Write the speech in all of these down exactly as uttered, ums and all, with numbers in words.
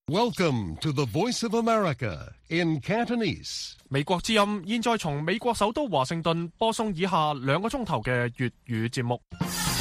Welcome to the Voice of America in Cantonese. 美國之音現在從美國首都華盛頓播送以下兩個鐘頭嘅粵語節目。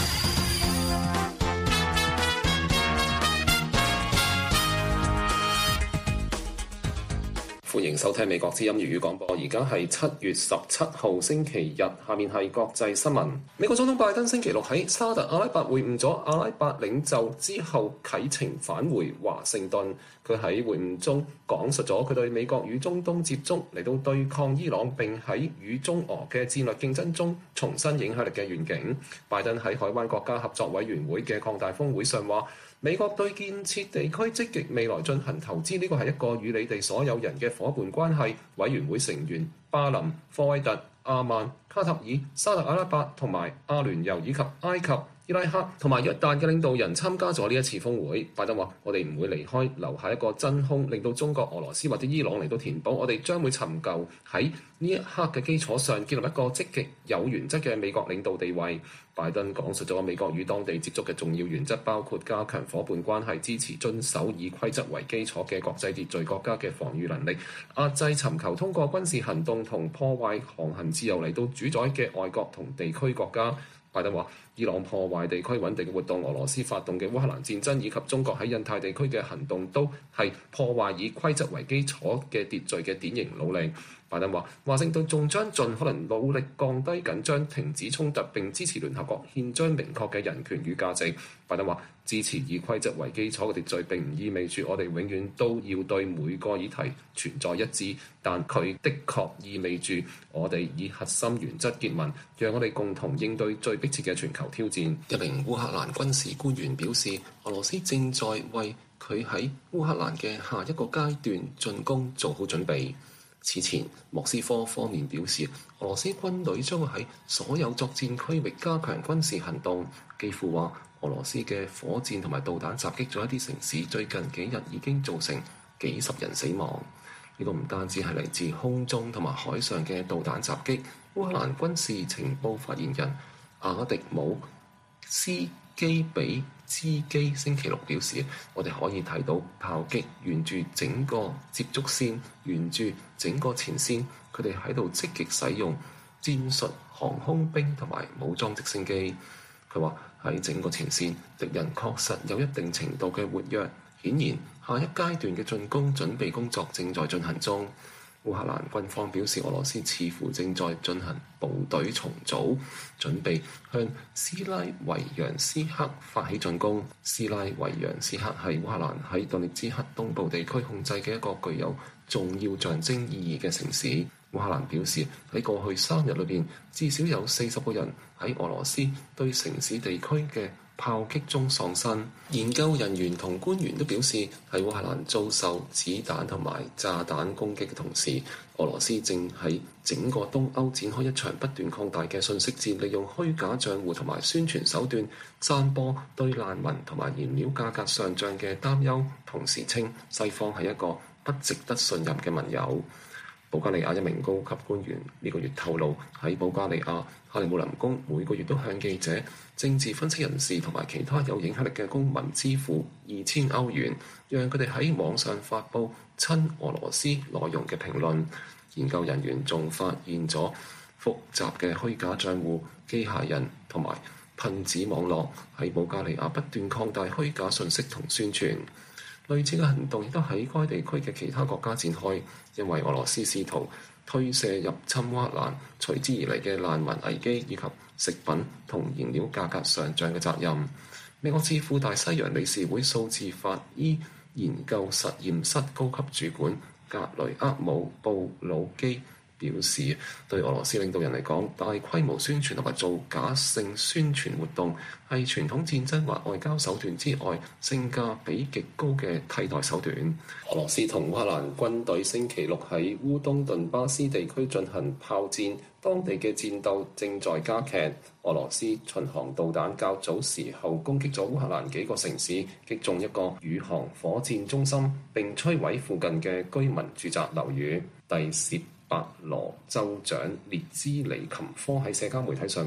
歡迎收聽美國之音粵語廣播，而家係七月十七號星期日，下面係國際新聞。美國總統拜登星期六喺沙特阿拉伯會晤咗阿拉伯領袖之後啟程返回華盛頓。佢喺會晤中講述咗佢對美國與中東接觸嚟到對抗伊朗，並喺與中俄嘅戰略競爭中重新影響力嘅願景。拜登喺海灣國家合作委員會嘅擴大峰會上話，美國對建設地區積極未來進行投資，呢個係一個與你哋所有人嘅伙伴關係。委員會成員巴林、科威特、阿曼、卡塔爾、沙特阿拉伯同埋阿聯酋以及埃及、伊拉克同埋約旦嘅領導人參加咗呢一次峰會。拜登話：我哋唔會離開，留下一個真空，令到中國、俄羅斯或者伊朗嚟到填補。我哋將會尋求喺呢一刻嘅基礎上建立一個積極有原則嘅美國領導地位。拜登講述咗美國與當地接觸嘅重要原則，包括加強伙伴關係，支持遵守以規則為基礎嘅國際秩序國家嘅防禦能力，壓制尋求通過軍事行動同破壞航行自由嚟到主宰嘅外國同地區國家。拜登話：伊朗破壞地區穩定嘅活動，俄羅斯發動嘅烏克蘭戰爭，以及中國喺印太地區嘅行動，都係破壞以規則為基礎嘅秩序嘅典型努力。拜登話：華盛頓仲將盡可能努力降低緊張、停止衝突，並支持聯合國憲章明確嘅人權與價值。拜登話：支持以規則為基礎嘅秩序並唔意味住我哋永遠都要對每個議題存在一致，但佢的確意味住我哋以核心原則結盟，讓我哋共同應對最迫切嘅全球挑戰。一名烏克蘭軍事官員表示，俄羅斯正在為佢喺烏克蘭嘅下一個階段進攻做好準備。此前，莫斯科方面表示，俄羅斯軍隊將會喺所有作戰區域加強軍事行動。基輔話，俄羅斯嘅火箭同埋導彈襲擊咗一啲城市，最近幾日已經造成幾十人死亡。呢個唔單止係嚟自空中同埋海上嘅導彈襲擊。烏克蘭軍事情報發言人阿迪姆斯基比茲基星期六表示，我哋可以睇到炮擊沿住整個接觸線，沿住整個前線，佢哋喺度積極使用戰術航空兵同埋武裝直升機。佢話喺整個前線，敵人確實有一定程度嘅活躍，顯然下一階段嘅進攻準備工作正在進行中。烏克蘭軍方表示，俄羅斯似乎正在進行部隊重組，準備向斯拉維揚斯克發起進攻。斯拉維揚斯克係烏克蘭喺頓涅茨克東部地區控制嘅一個具有重要象徵意義嘅城市。烏克蘭表示，喺過去三日裏邊，至少有四十個人喺俄羅斯對城市地區嘅炮擊中喪生。研究人員同官員都表示，喺烏克蘭遭受子彈同埋炸彈攻擊嘅同時，俄羅斯正喺整個東歐展開一場不斷擴大嘅信息戰，利用虛假賬戶同埋宣傳手段散播對難民同埋燃料價格上漲嘅擔憂，同時稱西方係一個不值得信任嘅盟友。保加利亞一名高級官員呢個月透露，喺保加利亞克里姆林宮每個月都向記者、政治分析人士同埋其他有影響力嘅公民支付二千歐元，讓佢哋喺網上發布親俄羅斯內容嘅評論。研究人員仲發現咗複雜嘅虛假賬戶、機械人同埋噴子網絡喺保加利亞不斷擴大虛假信息同宣傳。類似嘅行動亦都喺該地區嘅其他國家展開，因為俄羅斯試圖推卸入侵烏克蘭隨之而嚟嘅難民危機以及食品同燃料價格上漲嘅責任。美國智庫大西洋理事會數字法醫研究實驗室高級主管格雷厄姆布魯基表示，對俄羅斯領導人嚟講，大規模宣傳同埋造假性宣傳活動係傳統戰爭或外交手段之外性價比極高嘅替代手段。俄羅斯同烏克蘭軍隊星期六喺烏東頓巴斯地區進行炮戰，當地嘅戰鬥正在加劇。俄羅斯巡航導彈較早時候攻擊咗烏克蘭幾個城市，擊中一個宇航火箭中心，並摧毀附近嘅居民住宅樓宇。第涉白羅州長列茲尼琴科喺社交媒體上話，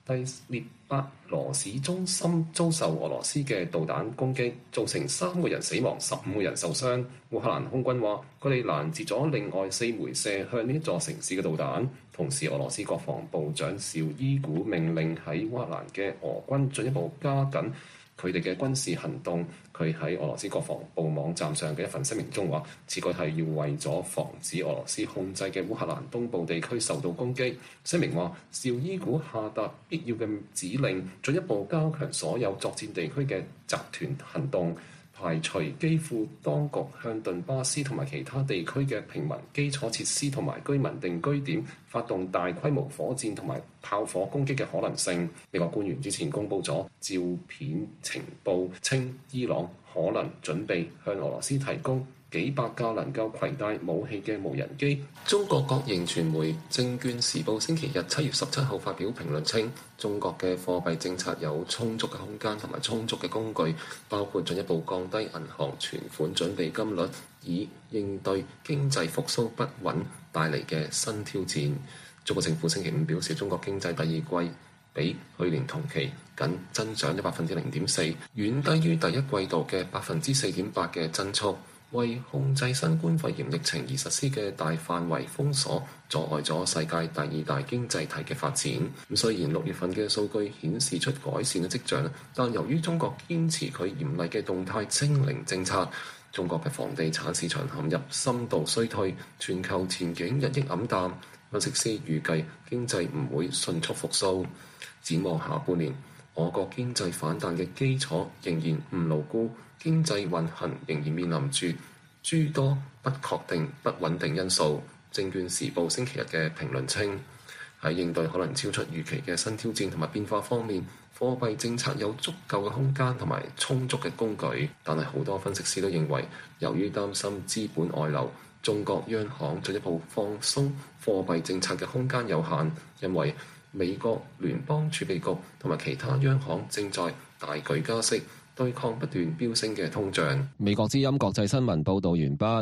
第聶伯羅市中心遭受俄羅斯嘅導彈攻擊，造成三個人死亡、十五個人受傷。烏克蘭空軍話，佢哋攔截咗另外四枚射向呢一座城市嘅導彈。同時，俄羅斯國防部長紹伊古命令喺烏克蘭嘅俄軍進一步加緊佢哋嘅軍事行動。佢喺俄羅斯國防部網站上嘅一份聲明中話，此舉係要為咗防止俄羅斯控制嘅烏克蘭東部地區受到攻擊。聲明話，紹伊古下達必要嘅指令，進一步加強所有作戰地區嘅集團行動，排除基輔當局向頓巴斯同埋其他地區嘅平民基礎設施同埋居民定居點發動大規模火箭同埋炮火攻擊嘅可能性。美國官員之前公布咗照片情報，稱伊朗可能準備向俄羅斯提供幾百架能夠攜帶武器嘅無人機。中國國營傳媒《證券時報》星期日七月十七號發表評論稱，中國嘅貨幣政策有充足嘅空間同埋充足嘅工具，包括進一步降低銀行存款準備金率，以應對經濟復甦不穩帶嚟嘅新挑戰。中國政府星期五表示，中國經濟第二季比去年同期僅增長咗百分之零點四，遠低於第一季度嘅百分之四點八嘅增速。為控制新冠肺炎疫情而實施嘅大範圍封鎖，阻礙咗世界第二大經濟體嘅發展。咁雖然六月份嘅數據顯示出改善嘅跡象，但由於中國堅持佢嚴厲嘅動態清零政策，中國嘅房地產市場陷入深度衰退，全球前景日益黯淡。分析師預計經濟唔會迅速復甦。展望下半年，我國經濟反彈嘅基礎仍然唔牢固，經濟運行仍然面臨住諸多不確定、不穩定因素。證券時報星期日嘅評論稱，喺應對可能超出預期嘅新挑戰同埋變化方面，貨幣政策有足夠嘅空間同埋充足嘅工具。但係好多分析師都認為，由於擔心資本外流，中國央行進一步放鬆貨幣政策嘅空間有限，因為美國聯邦儲備局同埋其他央行正在大舉加息，對抗不斷飆升嘅通脹。 美國之音國際新聞報導完畢。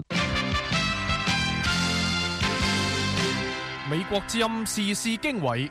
美國之音時事經緯。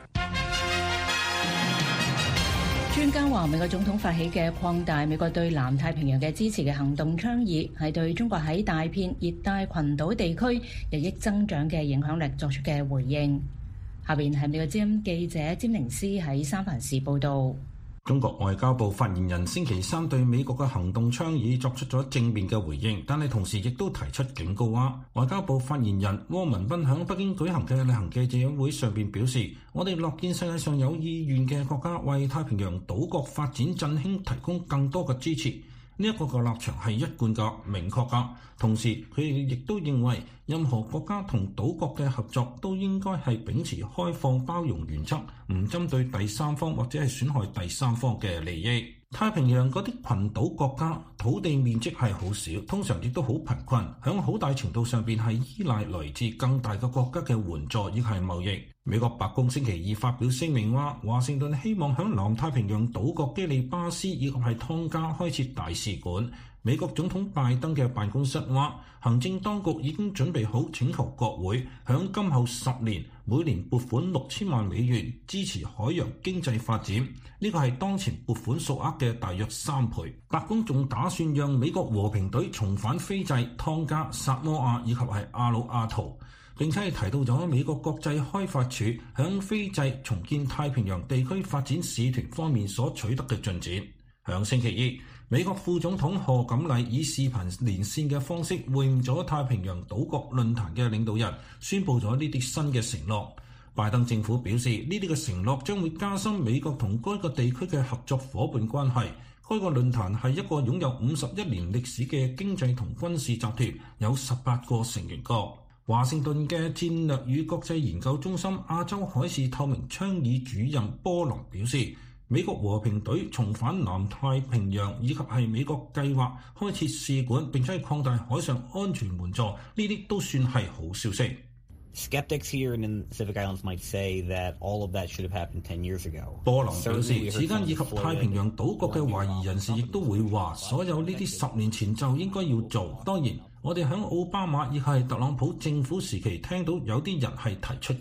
專家話，美國總統發起嘅擴大美國對南太平洋嘅支持嘅行動倡議，係對中國喺大片熱帶群島地區日益增長嘅影響力作出嘅回應。下邊係美國之音記者詹寧斯喺三藩市報導。 中國外交部發言人星期三對美國嘅行動倡議作出咗正面嘅回應，但係同時亦都提出警告話，外交部發言人汪文斌響北京舉行嘅例行記者會上邊表示，我哋樂見世界上有意願嘅國家為太平洋島國發展振興提供更多嘅支持。呢一個嘅立場係一貫嘅、明確嘅。同時，佢哋亦都認為，任何國家同島國嘅合作都應該係秉持開放包容原則，唔針對第三方或者係損害第三方嘅利益。太平洋嗰啲群島國家土地面積係好少，通常亦都好貧困，響好大程度上邊係依賴來自更大嘅國家嘅援助，亦係貿易。美國白宮星期二發表聲明話，華盛頓希望響南太平洋島國基里巴斯以及係湯加開設大使館。美國總統拜登嘅辦公室話，行政當局已經準備好請求國會響今後十年每年撥款六千萬美元支持海洋經濟發展，呢個係當前撥款數額嘅大約三倍。白宮仲打算讓美國和平隊重返斐濟、湯加、薩摩亞以及係阿魯阿圖，並且係提到咗美國國際開發署響斐濟重建太平洋地區發展使團方面所取得嘅進展。響星期二，美國副總統賀錦麗以視頻連線嘅方式會晤咗太平洋島國論壇嘅領導人，宣布咗呢啲新嘅承諾。拜登政府表示，呢啲嘅承諾將會加深美國同該個地區嘅合作夥伴關係。該個論壇係一個擁有五十一年歷史嘅經濟同軍事集團，有十八個成員國。華盛頓嘅戰略與國際研究中心亞洲海事透明倡議主任波隆表示，美國和平隊重返南太平洋，以及係美國計劃開設使館並且擴大海上安全援助，呢啲都算係好消息。 Skeptics here in the Pacific Islands might say that all of that should have happened ten years ago. 波隆表示，此間以及太平洋島國嘅懷疑人士亦都會話，所有呢啲十年前就應該要做。當然，我哋喺奧巴馬亦係特朗普政府時期聽到有啲人係提出過。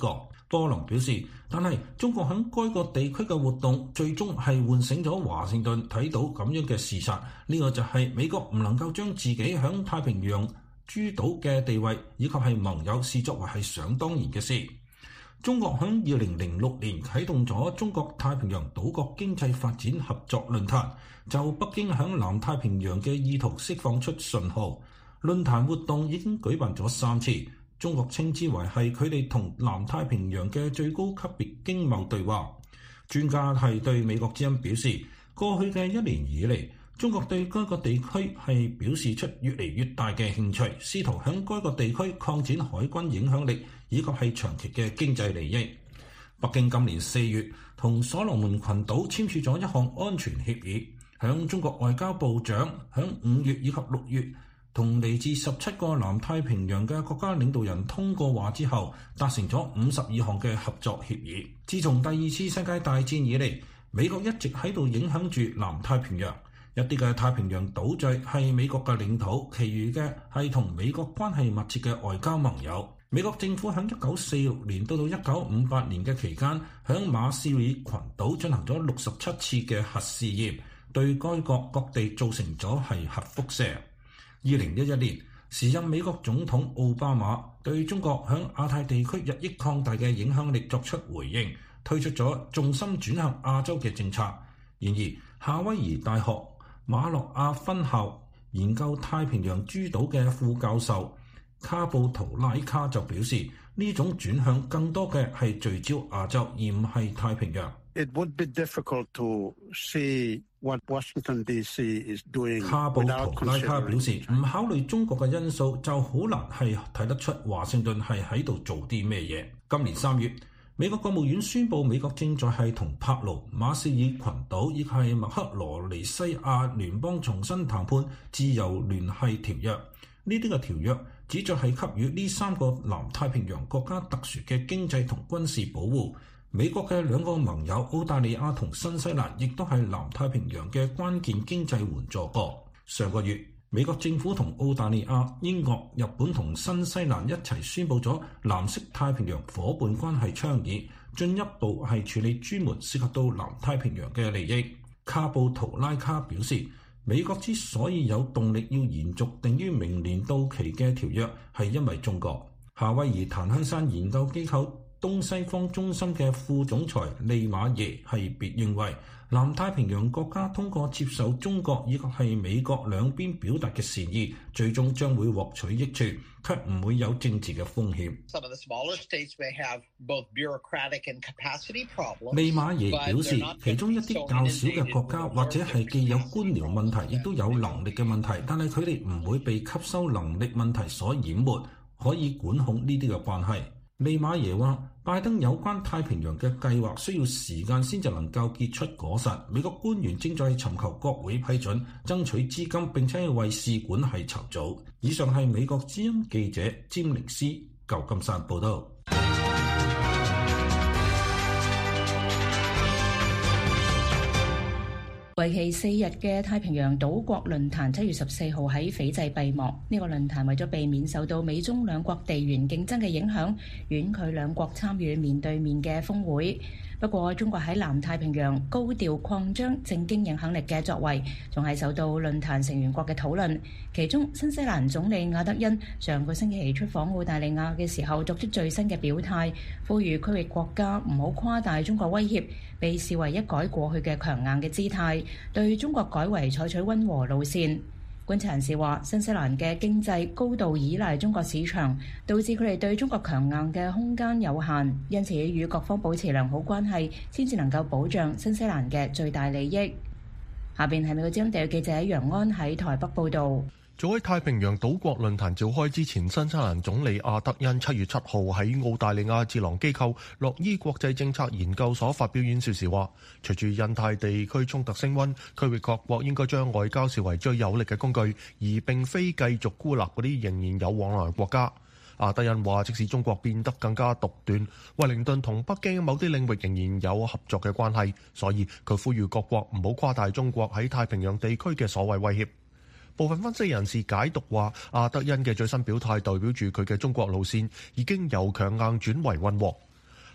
波隆表示，但係中國喺該個地區嘅活動最終係喚醒咗華盛頓睇到咁樣嘅事實，呢、這個就係美國唔能夠將自己喺太平洋諸島嘅地位以及係盟友視作為係想當然嘅事。中國喺二零零六年啟動咗中國太平洋島國經濟發展合作論壇，就北京喺南太平洋嘅意圖釋放出信號。論壇活動已經舉辦咗三次。中國稱之為係佢哋同南太平洋嘅最高級別經貿對話。專家係對美國之音表示，過去嘅一年以嚟，中國對該個地區係表示出越嚟越大嘅興趣，試圖響該個地區擴展海軍影響力以及係長期嘅經濟利益。北京今年四月同所羅門群島簽署咗一項安全協議，響中國外交部長響五月以及六月同嚟自十七個南太平洋嘅國家領導人通過話之後，達成咗五十二項嘅合作協議。自從第二次世界大戰以嚟，美國一直喺度影響住南太平洋。一啲嘅太平洋島嶼係美國嘅領土，其餘嘅係同美國關係密切嘅外交盟友。美國政府喺一九四六年到到一九五八年嘅期間，喺馬紹爾群島進行咗六十七次嘅核試驗，對該國各地造成咗係核輻射。二零一一年，時任美國總統奧巴馬對中國響亞太地區日益擴大嘅影響力作出回應，推出咗重心轉向亞洲嘅政策。然而，夏威夷大學馬諾亞分校研究太平洋諸島嘅副教授卡布圖拉卡就表示，呢種轉向更多嘅係聚焦亞洲，而唔係太平洋。 It would be difficult to see what Washington D C is doing. 卡布圖拉卡表示，唔考慮中國嘅因素，就好難係睇得出華盛頓係喺度做啲咩嘢。今年三月，美國國務院宣布，美國正在係同帕勞、馬紹爾群島以及係麥克羅尼西亞聯邦重新談判自由聯繫條約。呢啲嘅條約旨在係給予呢三個南太平洋國家特殊嘅經濟同軍事保護。美國嘅兩個盟友澳大利亞同新西蘭亦都係南太平洋嘅關鍵經濟援助國。上個月，美國政府同澳大利亞、英國、日本同新西蘭一齊宣布咗藍色太平洋伙伴關係倡議，進一步係處理專門涉及到南太平洋嘅利益。卡布圖拉卡表示，美國之所以有動力要延續定於明年到期嘅條約，係因為中國。夏威夷檀香山研究機構東西方中心嘅副總裁利馬耶係別認為，南太平洋國家通過接受中國以及係美國兩邊表達嘅善意，最終將會獲取益處，卻唔會有政治嘅風險。利馬耶表示，其中一啲較小嘅國家或者係既有官僚問題，亦都有能力嘅問題，但係佢哋唔會被吸收能力問題所淹沒，可以管控呢啲嘅關係。利馬耶話，拜登有關太平洋嘅計劃需要時間先至能夠結出果實。美國官員正在尋求國會批准，爭取資金，並且為試管係籌組。以上係美國之音記者詹寧斯舊金山報道。 為期四日嘅太平洋島國論壇七月十四號喺斐濟閉幕。呢個論壇為咗避免受到美中兩國地緣競爭嘅影響，婉拒兩國參與面對面嘅峰會。不過，中國喺南太平洋高調擴張政經影響力嘅作為，仲係受到論壇成員國嘅討論。其中，新西蘭總理亞德恩上個星期出訪澳大利亞嘅時候，作出最新嘅表態，呼籲區域國家唔好誇大中國威脅，被視為一改過去嘅強硬嘅姿態，對中國改為採取溫和路線。觀察人士話，新西蘭嘅經濟高度依賴中國市場，導致佢哋對中國強硬嘅空間有限，因此與各方保持良好關係，先至能夠保障新西蘭嘅最大利益。下邊係美國之音地記者楊安喺台北報導。 早喺太平洋島國論壇召開之前，新西蘭總理阿德恩七月七號喺澳大利亞智囊機構洛伊國際政策研究所發表演說時話，隨住印太地區衝突升溫，區域各國應該將外交視為最有力嘅工具，而並非繼續孤立嗰啲仍然有往來國家。阿德恩話，即使中國變得更加獨斷，惠靈頓同北京某啲領域仍然有合作嘅關係，所以佢呼籲各國唔好誇大中國喺太平洋地區嘅所謂威脅。部分分析人士解讀話，阿德恩嘅最新表態代表住佢嘅中國路線已經由強硬轉為溫和。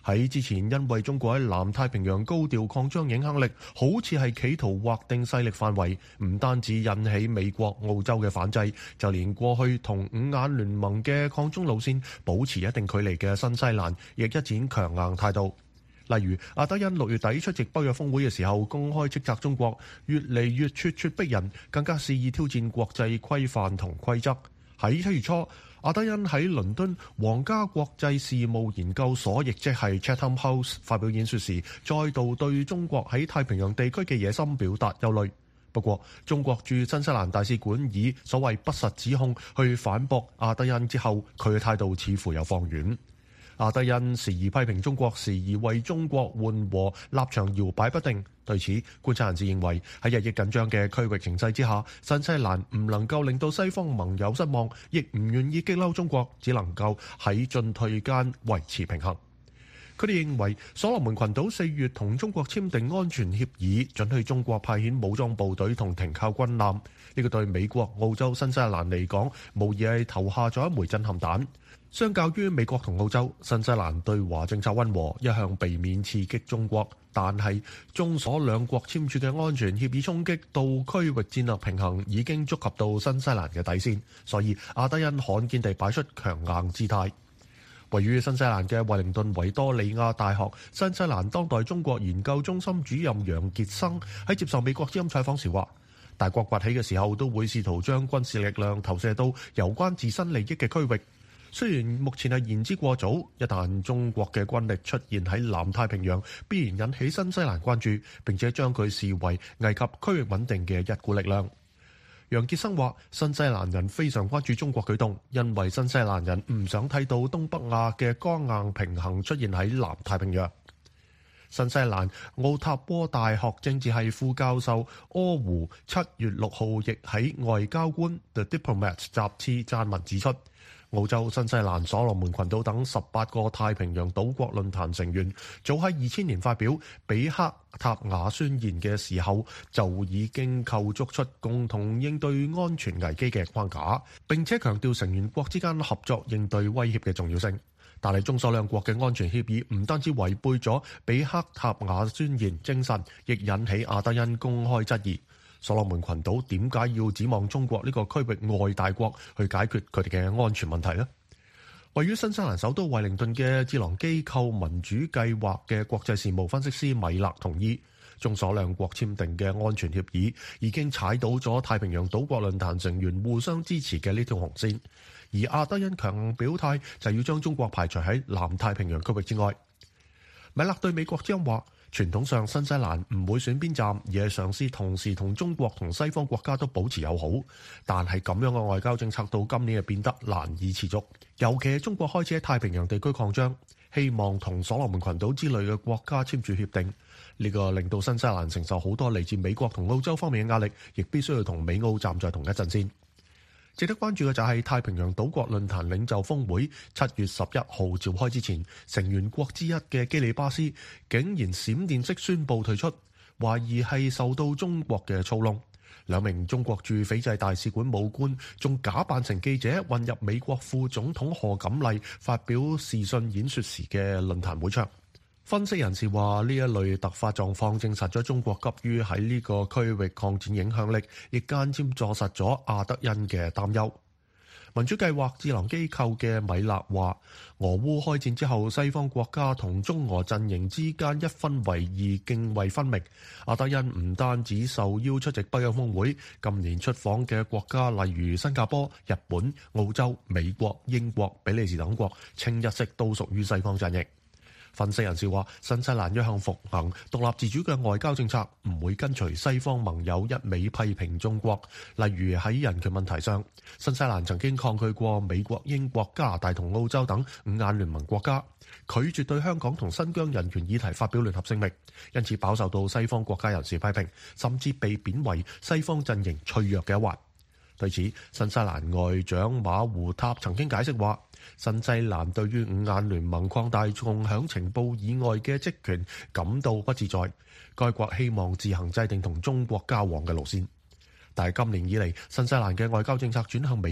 喺之前因為中國喺南太平洋高調擴張影響力，好似係企圖劃定勢力範圍，唔單止引起美國、澳洲嘅反制，就連過去同五眼聯盟嘅抗中路線保持一定距離嘅新西蘭，亦一展強硬態度。例如，阿德恩六月底出席北約峰會嘅時候，公開斥責中國越嚟越咄咄逼人，更加肆意挑戰國際規範同規則。喺七月初，阿德恩喺倫敦皇家國際事務研究所，亦即係 Chatham House 發表演說時，再度對中國喺太平洋地區嘅野心表達憂慮。不過，中國駐新西蘭大使館以所謂不實指控去反駁阿德恩之後，佢嘅態度似乎有放軟。阿德恩時而批評中國，時而為中國緩和，立場搖擺不定。對此，觀察人士認為喺日益緊張嘅區域形勢之下，新西蘭唔能夠令到西方盟友失望，亦唔願意激嬲中國，只能夠喺進退間維持平衡。佢哋認為所羅門群島四月同中國簽訂安全協議，准許中國派遣武裝部隊同停靠軍艦，呢個對美國、澳洲、新西蘭嚟講，無疑係投下咗一枚震撼彈。相較於美國同澳洲，新西蘭對華政策溫和，一向避免刺激中國。但係中所兩國簽署嘅安全協議衝擊到區域戰略平衡，已經觸及到新西蘭嘅底線，所以阿德恩罕見地擺出強硬姿態。位於新西蘭嘅惠靈頓維多利亞大學新西蘭當代中國研究中心主任楊傑生喺接受美國之音採訪時話，大國崛起嘅時候都會試圖將軍事力量投射到有關自身利益嘅區域。雖然目前係言之過早，一旦中國嘅軍力出現喺南太平洋，必然引起新西蘭關注，並且將佢視為危及區域穩定嘅一股力量。楊傑生話：新西蘭人非常關注中國舉動，因為新西蘭人唔想睇到東北亞嘅剛硬平衡出現喺南太平洋。新西蘭奧塔波大學政治系副教授柯胡七月六號亦喺外交官 The Diplomat 雜誌撰文指出，澳洲、新西蘭、所羅門群島等十八個太平洋島國論壇成員早喺二千年發表比克塔雅宣言嘅時候，就已經構築出共同應對安全危機嘅框架，並且強調成員國之間合作應對威脅嘅重要性。但係中所兩國嘅安全協議唔單止違背咗比克塔雅宣言精神，亦引起阿德恩公開質疑。所羅門群島點解要指望中國呢個區域外大國去解決佢哋嘅安全問題呢？位於新西蘭首都惠靈頓嘅智囊機構民主計劃嘅國際事務分析師米勒同意，中所兩國簽訂嘅安全協議已經踩到咗太平洋島國論壇成員互相支持嘅呢條紅線，而阿德恩強硬表態就要將中國排除喺南太平洋區域之外。米勒對美國之音話，傳統上新西蘭唔會選邊站，而係嘗試同時同中國同西方國家都保持友好。但係咁樣嘅外交政策到今年就變得難以持續，尤其係中國開始喺太平洋地區擴張，希望同所羅門群島之類嘅國家簽署協定。呢個令到新西蘭承受好多嚟自美國同澳洲方面嘅壓力，亦必須要同美澳站在同一陣線。值得關注嘅就係太平洋島國論壇領袖峰會七月十一號召開之前，成員國之一嘅基里巴斯竟然閃電式宣布退出，懷疑係受到中國嘅操弄。兩名中國駐斐濟大使館武官仲假扮成記者混入美國副總統賀錦麗發表視訊演說時嘅論壇會場。分析人士話，呢一類突發狀況證實咗中國急於喺呢個區域擴展影響力，亦間接坐實咗阿德恩嘅擔憂。民主計劃智囊機構嘅米勒話，俄烏開戰之後，西方國家同中俄陣營之間一分為二，涇渭分明。阿德恩唔單止受邀出席北約峰會，今年出訪嘅國家例如新加坡、日本、澳洲、美國、英國、比利時等國，清一色都屬於西方陣營。分析人士話，新西蘭一向奉行獨立自主嘅外交政策，唔會跟隨西方盟友一味批評中國。例如喺人權問題上，新西蘭曾經抗拒過美國、英國、加拿大同澳洲等五眼聯盟國家，拒絕對香港同新疆人權議題發表聯合聲明，因此飽受到西方國家人士批評，甚至被貶為西方陣營脆弱嘅一環。對此，新西蘭外長馬胡塔曾經解釋話，新西蘭對於五眼聯盟擴大共享情報以外嘅職權感到不自在，該國希望自行制定同中國交往嘅路線。但係今年以嚟，新西蘭嘅外交政策轉向美國，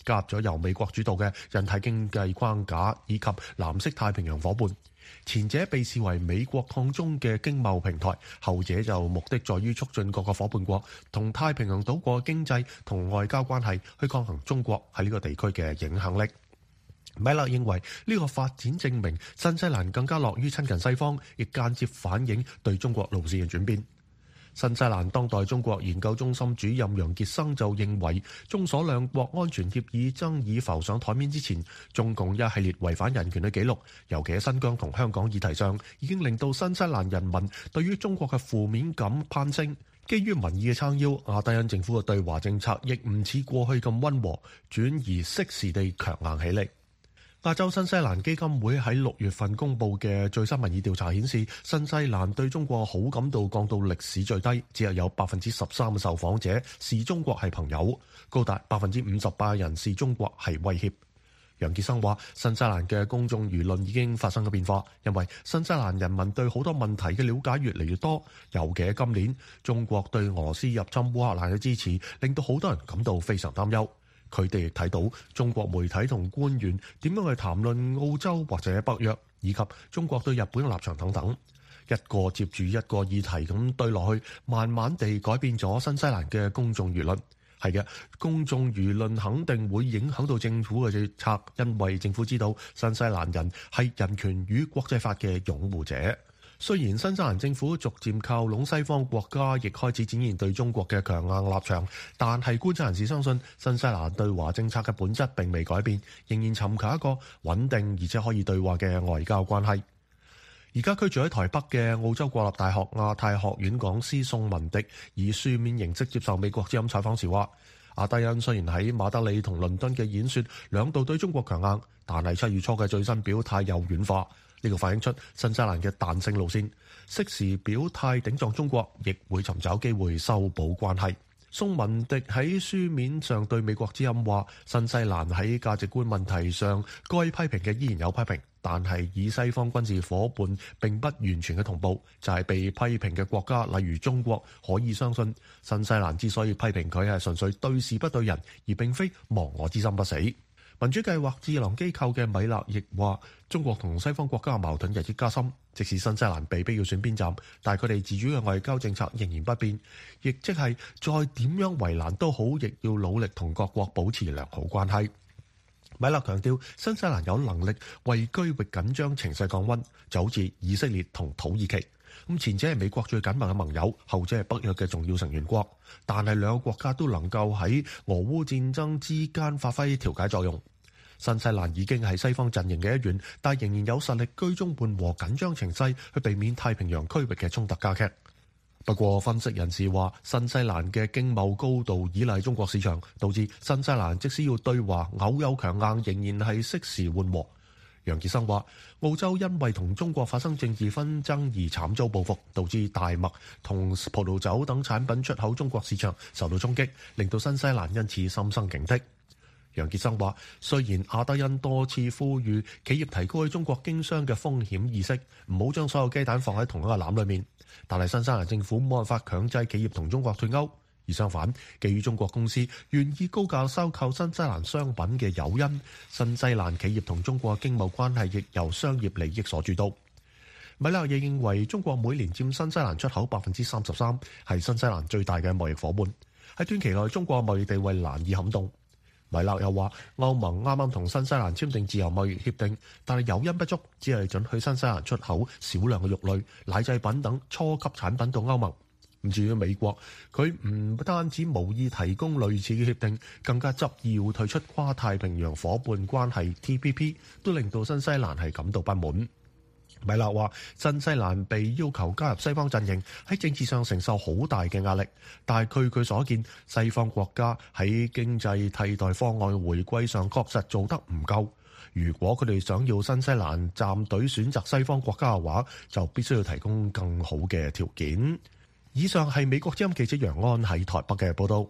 加入咗由美國主導嘅印太經濟框架以及藍色太平洋夥伴。前者被視為美國抗中嘅經貿平台，後者就目的在於促進各個夥伴國同太平洋島國經濟同外交關係，去抗衡中國喺呢個地區嘅影響力。米勒認為呢個發展證明新西蘭更加樂於親近西方，亦間接反映對中國路線嘅轉變。新西蘭當代中國研究中心主任楊傑生就認為，中所兩國安全協議爭議浮上台面之前，中共一系列違反人權嘅記錄，尤其喺新疆同香港議題上，已經令到新西蘭人民對於中國嘅負面感攀升。基於民意嘅撐腰，阿德恩政府嘅對華政策亦唔似過去咁溫和，轉而適時地強硬起嚟。亞洲新西蘭基金會喺六月份公佈嘅最新民意調查顯示，新西蘭對中國好感度降到歷史最低，只係有百分之十三嘅受訪者視中國係朋友，高達百分之五十八人視中國係威脅。楊傑生話：新西蘭嘅公眾輿論已經發生咗變化，因為新西蘭人民對好多問題嘅了解越嚟越多，尤其係今年中國對俄羅斯入侵烏克蘭嘅支持，令到好多人感到非常擔憂。佢哋亦睇到中國媒體同官員點樣去談論澳洲或者北約，以及中國對日本嘅立場等等，一個接住一個議題咁對落去，慢慢地改變咗新西蘭嘅公眾輿論。係嘅，公眾輿論肯定會影響到政府嘅政策，因為政府知道新西蘭人係人權與國際法嘅擁護者。雖然新西蘭政府逐漸靠攏西方國家，亦開始展現對中國嘅強硬立場，但係觀察人士相信新西蘭對華政策嘅本質並未改變，仍然尋求一個穩定而且可以對話嘅外交關係。而家居住喺台北嘅澳洲國立大學亞太學院講師宋文迪以書面形式接受美國之音採訪時話：阿德恩雖然喺馬德里同倫敦嘅演說兩度對中國強硬，但係七月初嘅最新表態又軟化。呢個反映出新西蘭嘅彈性路線，適時表態頂撞中國，亦會尋找機會修補關係。宋文迪喺書面上對美國之音話：新西蘭喺價值觀問題上該批評嘅依然有批評，但係以西方軍事夥伴並不完全嘅同步，就係、是、被批評嘅國家，例如中國，可以相信新西蘭之所以批評佢係純粹對事不對人，而並非亡我之心不死。民主計劃智囊機構嘅米勒亦話：中國同西方國家嘅矛盾日益加深，即使新西蘭被逼要選邊站，但係佢哋自主嘅外交政策仍然不變，亦即係再點樣為難都好，亦要努力同各國保持良好關係。米勒強調，新西蘭有能力為區域緊張情勢降溫，就好似以色列同土耳其。咁前者係美國最緊密嘅盟友，後者係北約嘅重要成員國，但係兩個國家都能夠喺俄烏戰爭之間發揮調解作用。新西蘭已經係西方陣營嘅一員，但仍然有實力居中緩和緊張情勢，去避免太平洋區域嘅衝突加劇。不過，分析人士話，新西蘭嘅經貿高度依賴中國市場，導致新西蘭即使要對華偶有強硬，仍然係適時緩和。楊傑生話，澳洲因為同中國發生政治紛爭而慘遭報復，導致大麥同葡萄酒等產品出口中國市場受到衝擊，令到新西蘭因此心生警惕。楊傑生話，雖然阿德恩多次呼籲企業提高喺中國經商嘅風險意識，唔好將所有雞蛋放喺同一個籃裏面，但係新西蘭政府冇辦法強制企業同中國脫鈎，而相反，基於中國公司願意高價收購新西蘭商品嘅誘因，新西蘭企業同中國經貿關係亦由商業利益所主導。米勒亦認為，中國每年佔新西蘭出口百分之三十三，係新西蘭最大嘅貿易夥伴。喺短期內，中國貿易地位難以撼動。米勒又話，歐盟啱啱同新西蘭簽訂自由貿易協定，但係誘因不足，只係准許新西蘭出口少量嘅肉類、奶製品等初級產品到歐盟。咁至於美國，佢唔單止無意提供類似嘅協定，更加執意要退出跨太平洋夥伴關係 T P P， 都令到新西蘭係感到不滿。米勒話，新西蘭被要求加入西方陣營，喺政治上承受好大嘅壓力，但係據佢所見，西方國家喺經濟替代方案回歸上確實做得唔夠。如果佢哋想要新西蘭站隊選擇西方國家嘅話，就必須要提供更好嘅條件。以上係美國之音記者楊安喺台北嘅報道。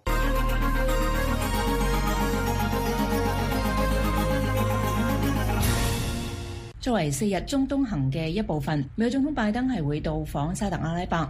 作為四日中東行嘅一部分，美國總統拜登係會到訪沙特阿拉伯。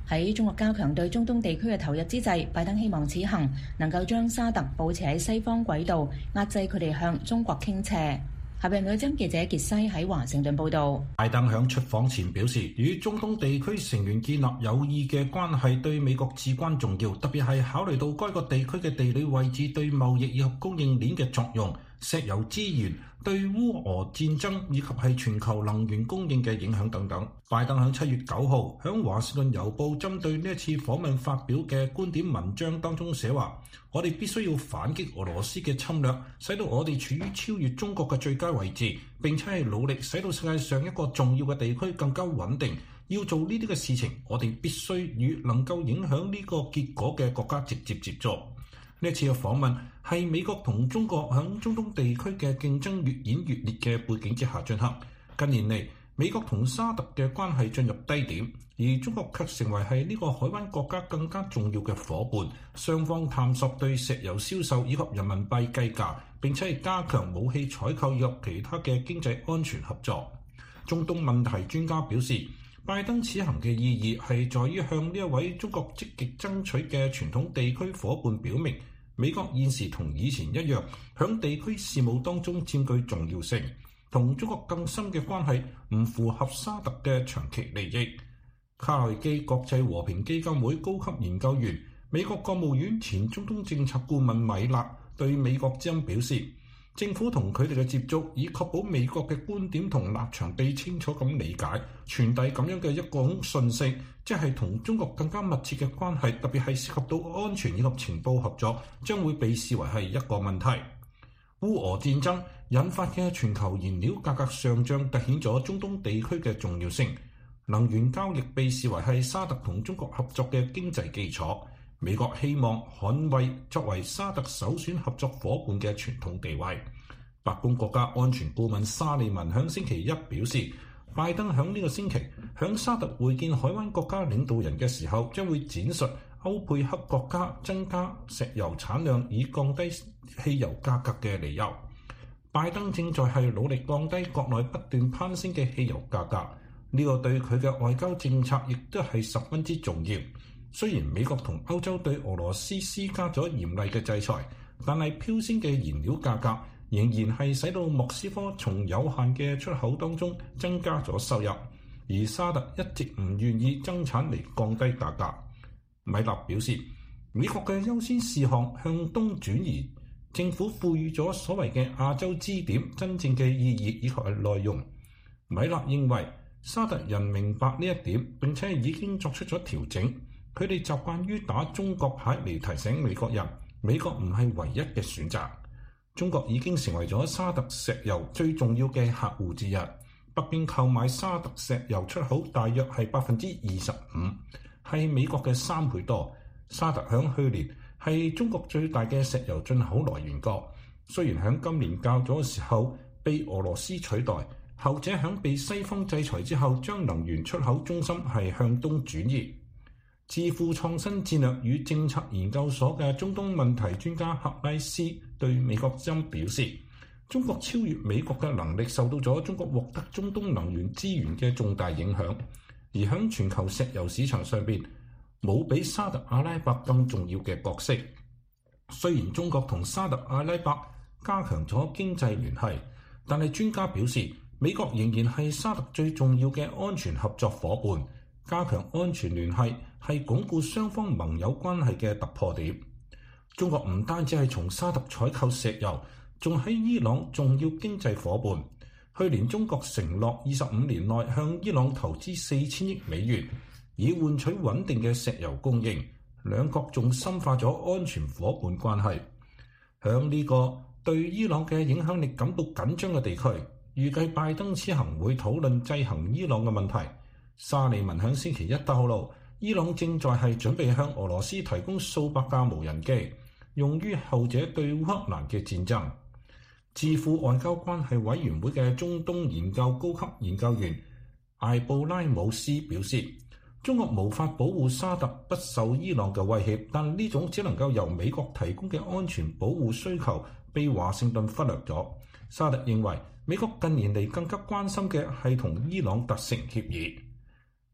喺中國加強對中東地區嘅投入之際，拜登希望此行能夠將沙特保持喺西方軌道，壓制佢哋向中國傾斜。下邊女針記者傑西喺華盛頓報導。 拜登響出訪前表示，與中東地區成員建立有益嘅關係對美國至關重要，特別係考慮到該個地區嘅地理位置對貿易以及供應鏈嘅作用、石油資源對烏俄戰爭以及係全球能源供應嘅影響等等。拜登喺七月九號響華盛頓郵報針對呢一次訪問發表嘅觀點文章當中寫話：我哋必須要反擊俄羅斯嘅侵略，使到我哋處於超越中國嘅最佳位置，並且係努力使到世界上一個重要嘅地區更加穩定。要做呢啲嘅事情，我哋必須與能夠影響呢個結果嘅國家直接接觸。呢一次嘅訪問係美國同中國響中東地區嘅競爭越演越烈嘅背景之下進行。近年嚟，美國同沙特嘅關係進入低點，而中國卻成為係呢個海灣國家更加重要嘅夥伴。雙方探索對石油銷售以及人民幣計價，並且係加強武器採購以及其他嘅經濟安全合作。中東問題專家表示，拜登此行嘅意義係在於向呢一位中國積極爭取嘅傳統地區夥伴表明，美國現時同以前一樣，響地區事務當中佔據重要性。同中國更深嘅關係唔符合沙特嘅長期利益。卡內基國際和平基金會高級研究員、美國國務院前中東政策顧問米勒對美國之音表示，政府同佢哋嘅接觸，以確保美國嘅觀點同立場被清楚咁理解，傳遞咁樣嘅一個訊息，即係同中國更加密切嘅關係，特別係涉及到安全以及情報合作，將會被視為係一個問題。烏俄戰爭引發嘅全球燃料價格上漲，凸顯咗中東地區嘅重要性。能源交易被視為係沙特同中國合作嘅經濟基礎。美國希望捍衛作為沙特首選合作夥伴嘅傳統地位。白宮國家安全顧問沙利文響星期一表示，拜登響呢個星期響沙特會見海灣國家領導人嘅時候，將會展述歐佩克國家增加石油產量以降低汽油價格嘅理由。拜登正在係努力降低國內不斷攀升嘅汽油價格，呢個對佢嘅外交政策亦都係十分之重要。雖然美國同歐洲對俄羅斯施加咗嚴厲嘅制裁，但係飆升嘅燃料價格仍然係使到莫斯科從有限嘅出口當中增加咗收入，而沙特一直唔願意增產嚟降低價格。米勒表示，美國嘅優先事項向東轉移，政府賦予咗所謂嘅亞洲支點真正嘅意義以及係內容。米勒認為沙特人明白呢一點，並且已經作出咗調整。佢哋習慣於打中國牌嚟提醒美國人，美國唔係唯一嘅選擇。中國已經成為咗沙特石油最重要嘅客戶之一。北京購買沙特石油出口大約係百分之二十五，係美國嘅三倍多。沙特響去年係中國最大嘅石油進口來源國，雖然響今年較早嘅時候被俄羅斯取代，後者響被西方制裁之後，將能源出口中心係向東轉移。智庫創新戰略與政策研究所嘅中東問題專家克拉斯對美國之音表示，中國超越美國嘅能力受到咗中國獲得中東能源資源嘅重大影響，而響全球石油市場上邊冇比沙特阿拉伯更重要嘅角色。雖然中國同沙特阿拉伯加強咗經濟聯繫，但係專家表示，美國仍然係沙特最重要嘅安全合作夥伴。加強安全聯繫係鞏固雙方盟友關係嘅突破點。中國唔單止係從沙特採購石油，仲喺伊朗重要經濟夥伴。去年中國承諾二十五年內向伊朗投資四千億美元，以換取穩定嘅石油供應。兩國仲深化咗安全夥伴關係。響呢個對伊朗嘅影響力感到緊張嘅地區，預計拜登此行會討論制衡伊朗嘅問題。沙利文響星期一透露，伊朗正在係準備向俄羅斯提供數百架無人機，用於後者對烏克蘭嘅戰爭。智庫外交關係委員會嘅中東研究高級研究員艾布拉姆斯表示，中國無法保護沙特不受伊朗嘅威脅，但呢種只能夠由美國提供嘅安全保護需求被華盛頓忽略咗。沙特認為美國近年嚟更加關心嘅係同伊朗達成協議。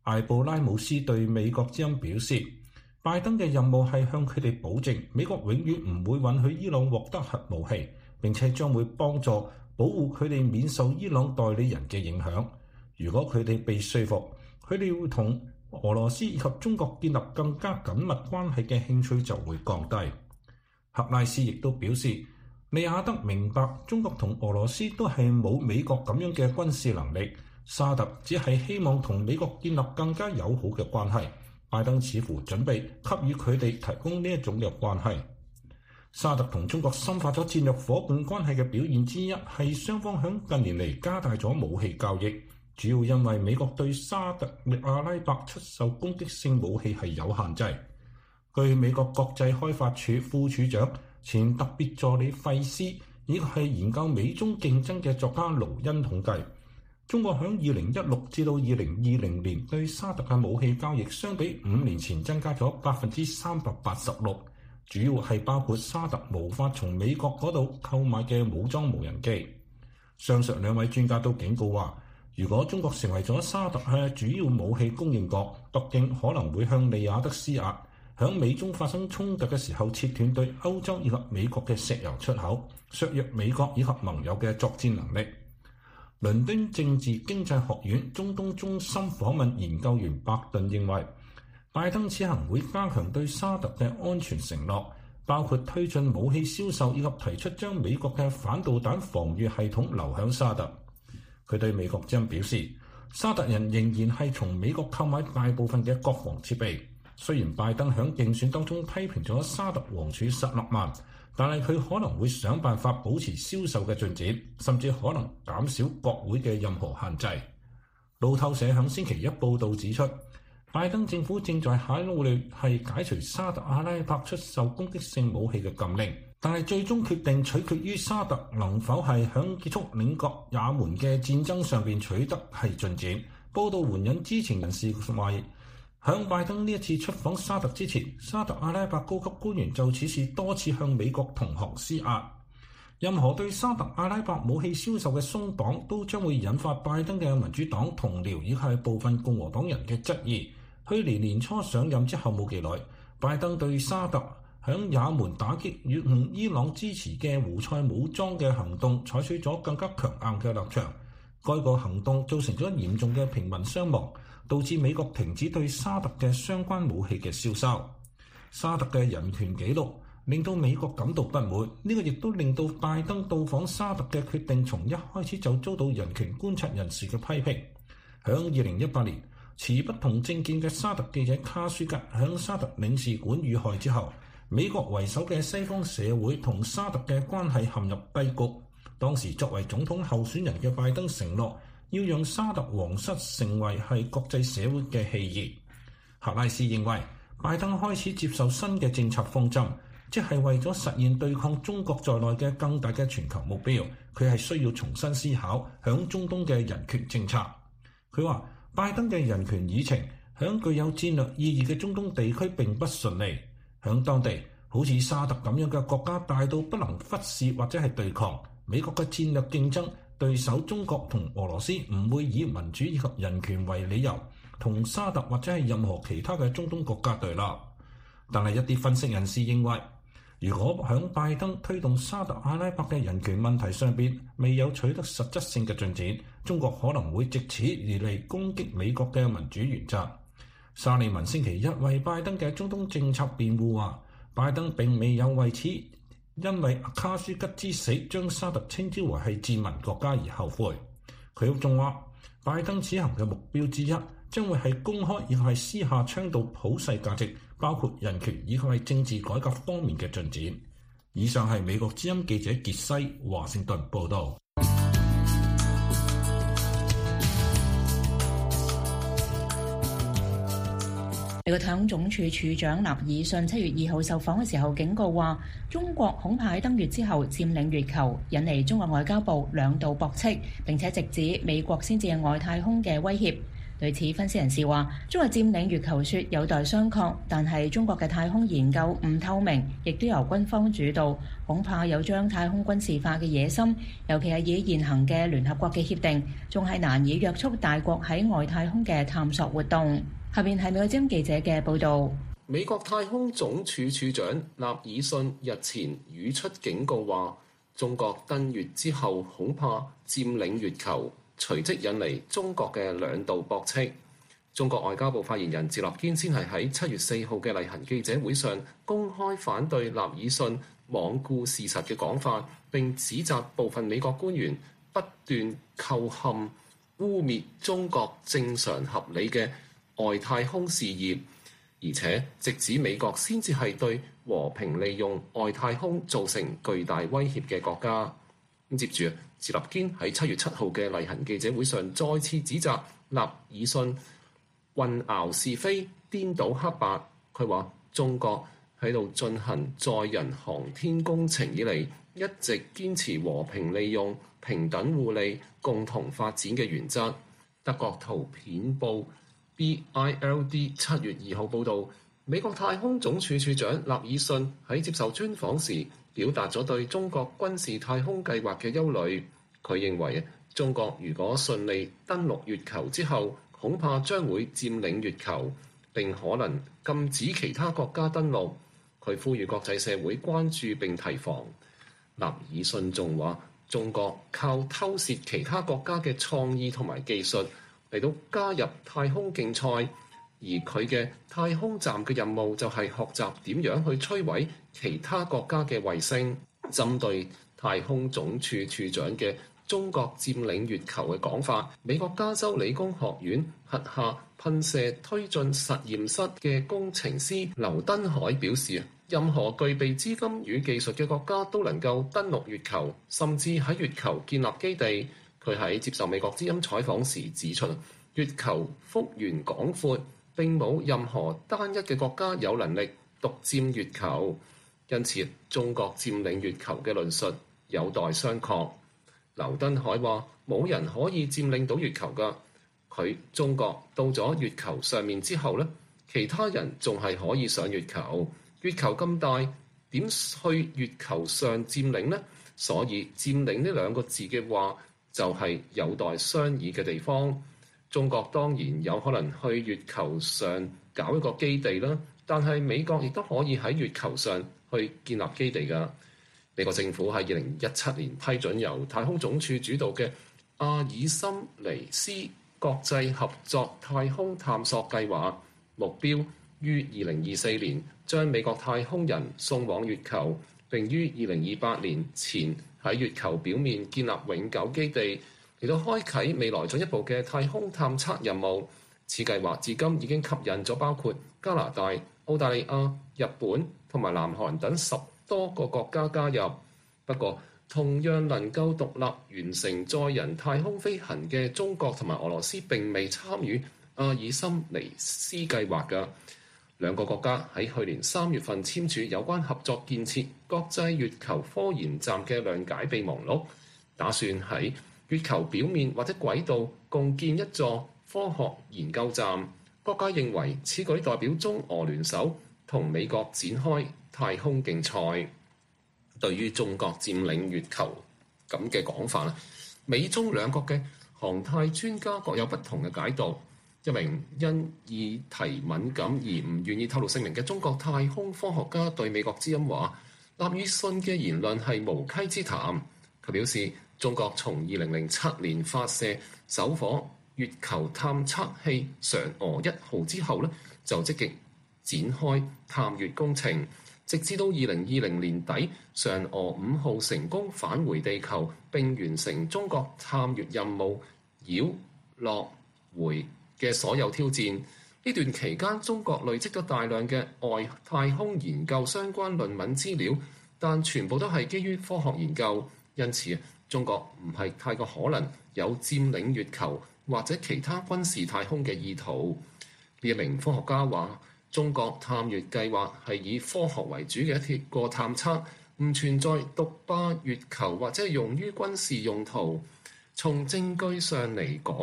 艾布拉姆斯對美國之音表示，拜登嘅任務係向佢哋保證美國永遠唔會允許伊朗獲得核武器，並且將會幫助保護佢哋免受伊朗代理人嘅影響。如果佢哋被說服，佢哋會同俄羅斯以及中國建立更加緊密關係嘅興趣就會降低。克拉斯亦都表示，利雅得明白中國同俄羅斯都係冇美國咁樣嘅軍事能力，沙特只係希望同美國建立更加友好嘅關係。拜登似乎準備給予佢哋提供呢一種嘅關係。沙特同中國深化咗戰略伙伴關係嘅表現之一係雙方響近年嚟加大咗武器交易，主要因為美國對沙特阿拉伯出售攻擊性武器係有限制。據美國國際開發署副署長、前特別助理費斯以及係研究美中競爭嘅作家盧恩統計，中國響二零一六至到二零二零年對沙特嘅武器交易相比五年前增加咗百分之三百八十六，主要係包括沙特無法從美國嗰度購買嘅武裝無人機。上述兩位專家都警告話，如果中國成為咗沙特嘅主要武器供應國，北京可能會向利雅得施壓，響美中發生衝突嘅時候切斷對歐洲以及美國嘅石油出口，削弱美國以及盟友嘅作戰能力。倫敦政治經濟學院中東中心訪問研究員伯頓認為，拜登此行會加強對沙特嘅安全承諾，包括推進武器銷售以及提出將美國嘅反導彈防禦系統留響沙特。佢對美國之音表示，沙特人仍然係從美國購買大部分嘅國防設備。雖然拜登響競選當中批評咗沙特王儲薩勒曼，但係佢可能會想辦法保持銷售嘅進展，甚至可能減少國會嘅任何限制。路透社響星期一報導指出，拜登政府正在考慮係解除沙特阿拉伯出售攻擊性武器嘅禁令，但係最終決定取決於沙特能否係響結束鄰國也門嘅戰爭上邊取得係進展。報導援引知情人士話，響拜登呢一次出訪沙特之前，沙特阿拉伯高級官員就此事多次向美國同行施壓。任何對沙特阿拉伯武器銷售嘅鬆綁，都將會引發拜登嘅民主黨同僚以及係部分共和黨人嘅質疑。去年年初上任之後冇幾耐，拜登對沙特響也門打擊與伊朗支持嘅胡塞武裝嘅行動採取咗更加強硬嘅立場。該個行動造成咗嚴重嘅平民傷亡，導致美國停止對沙特嘅相關武器嘅銷售。沙特嘅人權紀錄令到美國感到不滿，呢個亦都令到拜登到訪沙特嘅決定從一開始就遭到人權觀察人士嘅批評。響二零一八年，持不同政見嘅沙特記者卡舒吉響沙特領事館遇害之後，美國為首嘅西方社會同沙特嘅關係陷入低谷。當時作為總統候選人嘅拜登承諾要讓沙特皇室成為係國際社會嘅棄兒。克拉斯認為，拜登開始接受新嘅政策方針，即係為咗實現對抗中國在內嘅更大嘅全球目標，佢係需要重新思考響中東嘅人權政策。佢話，拜登嘅人權議程響具有戰略意義嘅中東地區並不順利，響當地好似沙特咁樣嘅國家大到不能忽視或者係對抗。美國嘅戰略競爭對手中國同俄羅斯唔會以民主以及人權為理由同沙特或者係任何其他嘅中東國家對立。但係一啲分析人士認為，如果響拜登推動沙特阿拉伯嘅人權問題上邊未有取得實質性嘅進展，中國可能會藉此而嚟攻擊美國嘅民主原則。沙利文星期一為拜登嘅中東政策辯護話，拜登並未有為此因為卡舒吉之死將沙特稱之為係賤民國家而後悔。佢仲話，拜登此行嘅目標之一將會係公開以及係私下倡導普世價值，包括人權以及係政治改革方面嘅進展。以上係美國之音記者傑西華盛頓報道。 美國太空總署署長納爾遜七月二號受訪嘅時候警告話，中國恐怕喺登月之後佔領月球，引嚟中國外交部兩度駁斥，並且直指美國先至係外太空嘅威脅。 對此，分析人士話：中國佔領月球說有待商榷，但係中國嘅太空研究唔透明，亦都由軍方主導，恐怕有將太空軍事化嘅野心。尤其係以現行嘅聯合國嘅協定，仲係難以約束大國喺外太空嘅探索活動。下邊係美國之音記者嘅報導。 美國太空總署署長納爾遜日前語出警告話，中國登月之後恐怕佔領月球。隨即引嚟中國嘅兩度駁斥。中國外交部發言人趙立堅先係喺七月四號嘅例行記者會上公開反對納爾遜罔顧事實嘅講法，並指責部分美國官員不斷構陷污蔑中國正常合理嘅外太空事業，而且直指美國先至係對和平利用外太空造成巨大威脅嘅國家。咁接住，趙立堅喺七月七號嘅例行記者會上再次指責納爾遜混淆是非、顛倒黑白。佢話中國喺度進行載人航天工程以嚟，一直堅持和平利用、平等互利、共同發展嘅原則。德國圖片報 B I L D 七月二號報導，美國太空總署署長納爾遜喺接受專訪時，表達咗對中國軍事太空計劃嘅憂慮。佢認為中國如果順利登陸月球之後，恐怕將會佔領月球，並可能禁止其他國家登陸。佢呼籲國際社會關注並提防。納爾遜仲話，中國靠偷竊其他國家嘅創意同埋技術嚟到加入太空競賽，而佢嘅太空站嘅任務就係學習點樣去摧毀其他國家嘅衛星。針對太空總署署長嘅中國佔領月球嘅講法，美國加州理工學院轄下噴射推進實驗室嘅工程師劉登海表示，任何具備資金與技術嘅國家都能夠登陸月球，甚至喺月球建立基地。佢喺接受美國之音採訪時指出，月球幅員廣闊，並冇任何單一嘅國家有能力獨佔月球，因此中國佔領月球嘅論述有待商榷。劉登海話：冇人可以佔領到月球㗎。佢中國到咗月球上面之後呢，其他人仲係可以上月球。月球咁大，點去月球上佔領呢？所以佔領呢兩個字嘅話，就係有待商議嘅地方。中國當然有可能去月球上搞一個基地啦，但係美國亦都可以喺月球上去建立基地㗎。美國政府喺二零一七年批准由太空總署主導嘅阿爾森尼斯國際合作太空探索計劃，目標於二零二四年將美國太空人送往月球，並於二零二八年前喺月球表面建立永久基地，嚟到開啟未來進一步嘅太空探測任務。此計劃至今已經吸引咗包括加拿大、澳大利亞、日本同埋南韓等十多個國家加入。不過，同樣能夠獨立完成載人太空飛行嘅中國同埋俄羅斯並未參與阿爾森尼斯計劃嘅。兩個國家喺去年三月份簽署有關合作建設國際月球科研站嘅諒解備忘錄，打算喺月球表面或者軌道共建一座科學研究站。各界認為此舉代表中俄聯手同美國展開太空競賽。對於中國佔領月球咁嘅講法咧，美中兩國嘅航太專家各有不同嘅解讀。一名因議題敏感而唔願意透露姓名嘅中國太空科學家對美國之音話，納爾遜嘅言論係無稽之談。佢表示，中國從二零零七年發射首顆月球探測器嫦娥一號之後咧，就積極展開探月工程。直至到二零二零年底，嫦娥五號成功返回地球並完成中國探月任務繞、落、回嘅所有挑戰。呢段期間，中國累積咗大量嘅外太空研究相關論文資料，但全部都係基於科學研究，因此中國唔係太過可能有佔領月球或者其他軍事太空嘅意圖。呢一名科學家話，中國探月計劃係以科學為主嘅一個探測，唔存在獨霸月球或者用於軍事用途。從證據上嚟講，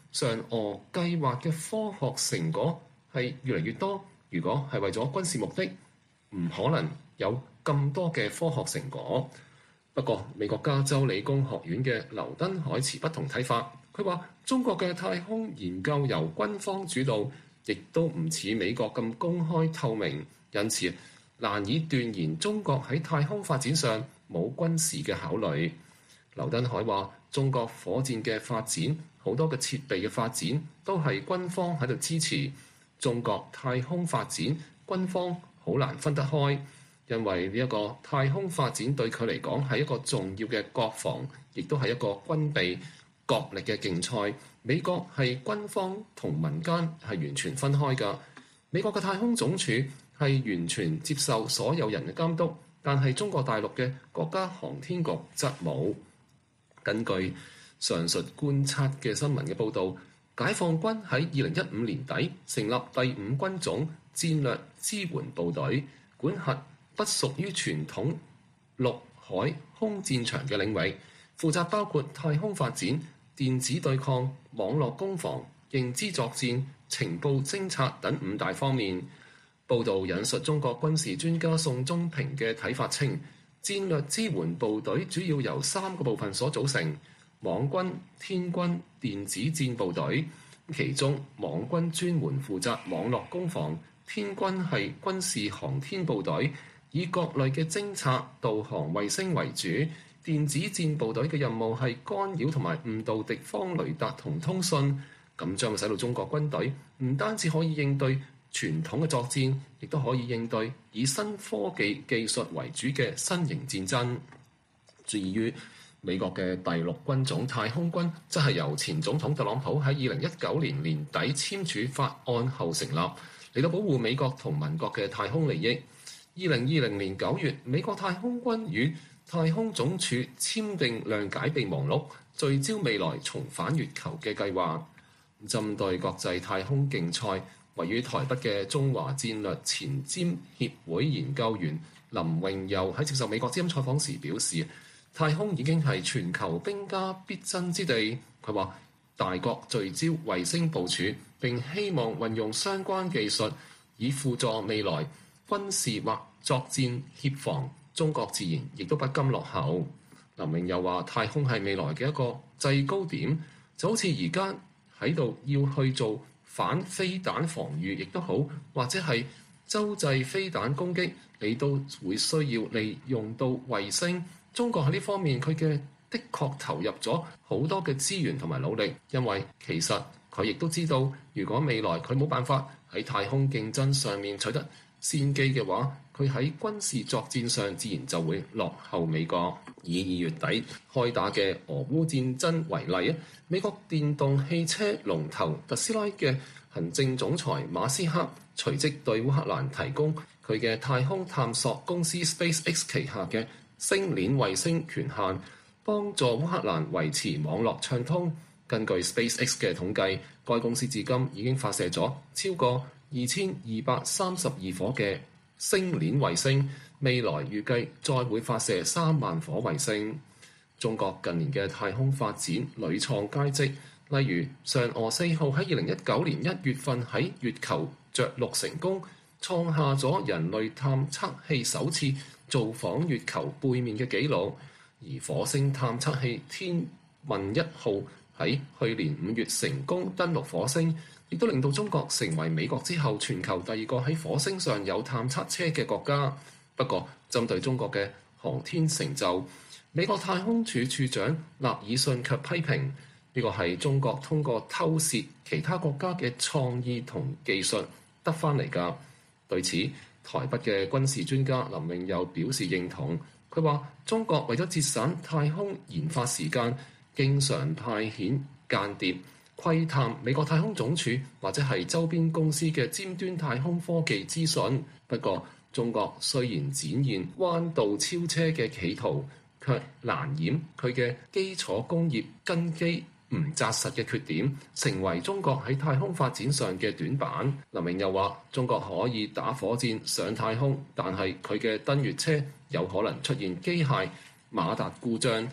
嫦娥計劃嘅科學成果係越嚟越多。如果係為咗軍事目的，唔可能有咁多嘅科學成果。不過，美國加州理工學院嘅劉登海持不同睇法。佢話：中國嘅太空研究由軍方主導，亦都唔似美國咁公開透明，因此難以斷言中國喺太空發展上冇軍事嘅考慮。劉登海話：中國火箭嘅發展，好多嘅設備嘅發展都係軍方喺度支持。中國太空發展，軍方好難分得開，因為呢一個太空發展對佢嚟講係一個重要嘅國防，亦都係一個軍備角力嘅競賽。美國係軍方同民間係完全分開㗎。美國嘅太空總署係完全接受所有人嘅監督，但係中國大陸嘅國家航天局則冇。根據上述觀察嘅新聞嘅報導，解放軍喺二零一五年底成立第五軍種戰略支援部隊，管轄不屬於傳統陸海空戰場嘅領域，負責包括太空發展、電子對抗、網絡攻防、認知作戰、情報偵察等五大方面。報導引述中國軍事專家宋忠平嘅睇法稱，戰略支援部隊主要由三個部分所組成：網軍、天軍、電子戰部隊。其中網軍專門負責網絡攻防，天軍係軍事航天部隊，以各類嘅偵察、導航衛星為主。電子戰部隊嘅任務係干擾同埋誤導敵方雷達同通訊，咁將會使到中國軍隊唔單止可以應對傳統嘅作戰，亦都可以應對以新科技技術為主嘅新型戰爭。至於美國嘅第六軍種太空軍，則係由前總統特朗普喺二零一九年年底簽署法案後成立，嚟到保護美國同民國嘅太空利益。二零二零年九月，美國太空軍與太空總署簽訂諒解備忘錄，聚焦未來重返月球嘅計劃。針對國際太空競賽，位於台北嘅中華戰略前瞻協會研究員林榮佑喺接受美國之音採訪時表示，太空已經係全球兵家必爭之地。佢話大國聚焦衛星部署，並希望運用相關技術以輔助未來軍事或作戰協防。中國自然亦都不甘落後。林榮又話太空係未來嘅一個制高點，就好似而家喺度要去做反飛彈防禦亦都好，或者係洲際飛彈攻擊，你都會需要利用到衛星。中國喺呢方面佢嘅的確投入咗好多嘅資源同埋努力，因為其實佢亦都知道，如果未來佢冇辦法喺太空競爭上面取得先機嘅話，佢喺軍事作戰上自然就會落後美國。以二月底開打嘅俄烏戰爭為例啊，美國電動汽車龍頭特斯拉嘅行政總裁馬斯克隨即對烏克蘭提供佢嘅太空探索公司 SpaceX 旗下嘅星鏈衛星權限，幫助烏克蘭維持網絡暢通。根據 SpaceX 嘅統計，該公司至今已經發射咗超過二千二百三十二顆嘅星鏈衛星，未來預計再會發射三萬顆衛星。中國近年嘅太空發展屢創佳績，例如嫦娥四號喺二零一九年一月份喺月球着陸成功，創下咗人類探測器首次造訪月球背面嘅紀錄。而火星探測器天問一號喺去年五月成功登陸火星，亦都令到中國成為美國之後全球第二個喺火星上有探測車嘅國家。不過，針對中國嘅航天成就，美國太空署署長納爾遜卻批評呢個係中國通過偷竊其他國家嘅創意同技術得返嚟㗎。對此，台北嘅軍事專家林榮佑表示認同。佢話：中國為咗節省太空研發時間，經常派遣間諜窺探美國太空總署或者係周邊公司嘅尖端太空科技資訊。不過，中國雖然展現彎道超車嘅企圖，卻難掩佢嘅基礎工業根基唔紮實嘅缺點，成為中國喺太空發展上嘅短板。林榮又話：中國可以打火箭上太空，但係佢嘅登月車有可能出現機械馬達故障，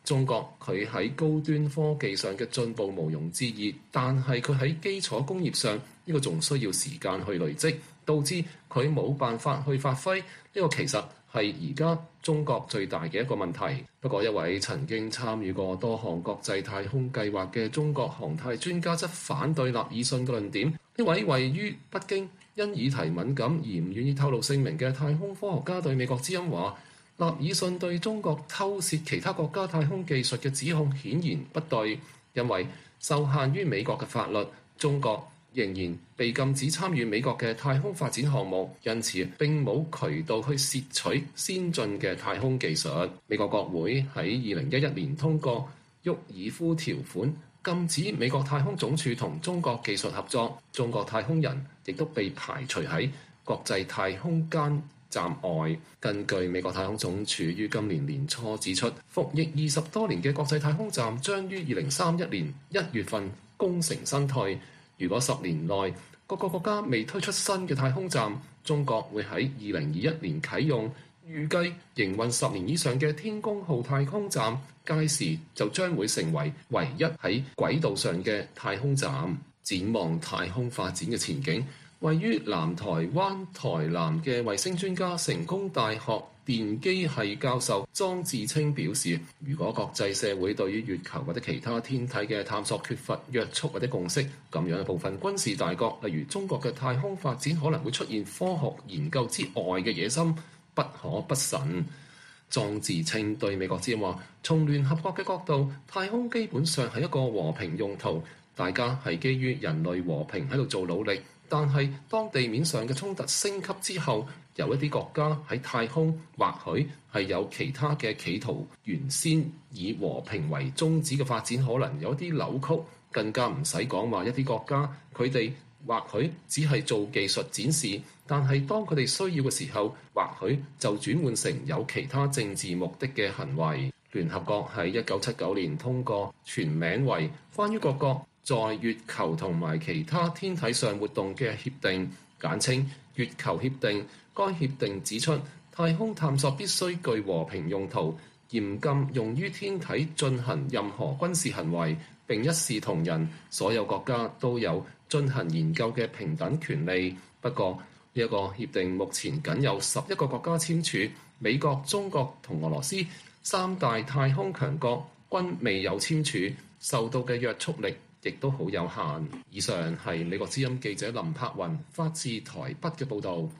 中國佢喺高端科技上嘅進步毋庸置疑，但係佢喺基礎工業上呢個仲需要時間去累積，導致佢冇辦法去發揮。呢個其實係而家中國最大嘅一個問題。不過一位曾經參與過多項國際太空計劃嘅中國航太專家則反對納爾遜嘅論點。呢位位於北京因議題敏感而唔願意透露姓名嘅太空科學家對美國之音話，納爾遜對中國偷竊其他國家太空技術嘅指控顯然不對，因為受限於美國嘅法律，中國仍然被禁止參與美國嘅太空發展項目，因此並冇渠道去竊取先進嘅太空技術。美國國會喺二零一一年通過沃爾夫條款，禁止美國太空總署同中國技術合作，中國太空人亦都被排除喺國際太空間站外。根據美國太空總署於今年年初指出，服役二十多年嘅國際太空站將於二零三一年一月份功成身退。如果十年內各個國家未推出新嘅太空站，中國會喺二零二一年啟用，預計營運十年以上嘅天宮號太空站，屆時就將會成為唯一喺軌道上嘅太空站。展望太空發展嘅前景，位於南台灣台南嘅衛星專家、成功大學電機系教授莊志清表示，如果國際社會對於月球或者其他天體嘅探索缺乏約束或者共識，咁樣嘅部分軍事大國，例如中國嘅太空發展可能會出現科學研究之外嘅野心，不可不慎。莊志清對美國之音話，從聯合國嘅角度，太空基本上係一個和平用途，大家係基於人類和平喺度做努力。但係當地面上嘅衝突升級之後，有一啲國家喺太空或許係有其他嘅企圖，原先以和平為宗旨嘅發展可能有啲扭曲，更加唔使講話一啲國家佢哋或許只係做技術展示，但係當佢哋需要嘅時候，或許就轉換成有其他政治目的嘅行為。聯合國喺一九七九年通過全名為關於各國在月球同埋其他天體上活動嘅協定，簡稱月球協定。該協定指出，太空探索必須具和平用途，嚴禁用於天體進行任何軍事行為，並一視同仁，所有國家都有進行研究嘅平等權利。不過，呢一個協定目前僅有十一個國家簽署，美國、中國同俄羅斯三大太空強國均未有簽署，受到嘅約束力亦都好有限。以上係美國之音記者林柏雲發自台北嘅報導。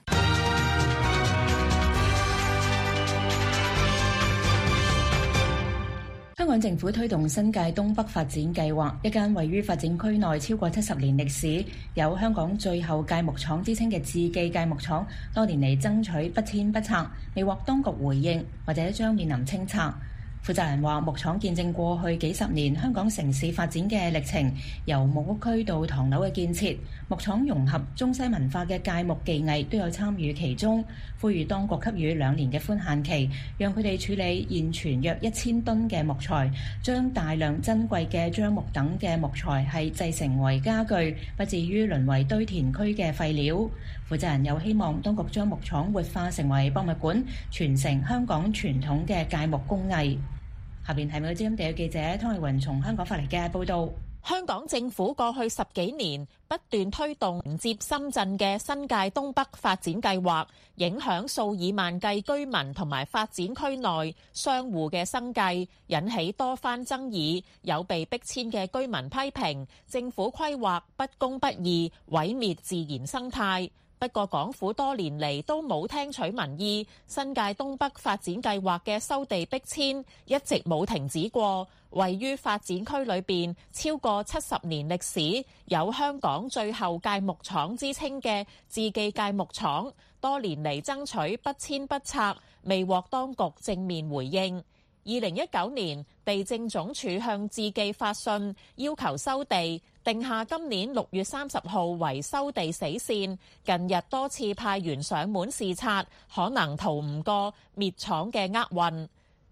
香港政府推動新界東北發展計劃，一間位於發展區內超過七十年歷史、有香港最後鎅木廠之稱嘅志記鎅木廠，多年嚟爭取不遷不拆，未獲當局回應，或者將面臨清拆。負責人話：木廠見證過去幾十年香港城市發展嘅歷程，由木屋區到唐樓嘅建設，木廠融合中西文化嘅鎅木技藝都有參與其中。呼籲當局給予兩年嘅寬限期，讓佢哋處理現存約一千噸嘅木材，將大量珍貴嘅樟木等嘅木材係製成為家具，不至於淪為堆填區嘅廢料。負責人又希望當局將木廠活化成為博物館，傳承香港傳統嘅鎅木工藝。下邊係美國之音地記者湯麗雲從香港發嚟嘅報道。 香港政府過去十幾年不斷推動連接深圳嘅新界東北發展計劃，影響數以萬計居民同埋發展區內商戶嘅生計，引起多番爭議。有被逼遷嘅居民批評政府規劃不公不義，毀滅自然生態。不過港府多年嚟都冇聽取民意，新界東北發展計劃嘅收地逼遷一直冇停止過。位於發展區裏邊超過七十年歷史、有香港最後鎅木廠之稱嘅志記鎅木廠，多年嚟爭取不遷不拆，未獲當局正面回應。二零一九年，地政總署向志記發信，要求收地，定下今年六月三十號為收地死線。近日多次派員上門視察，可能逃唔過滅廠嘅厄運。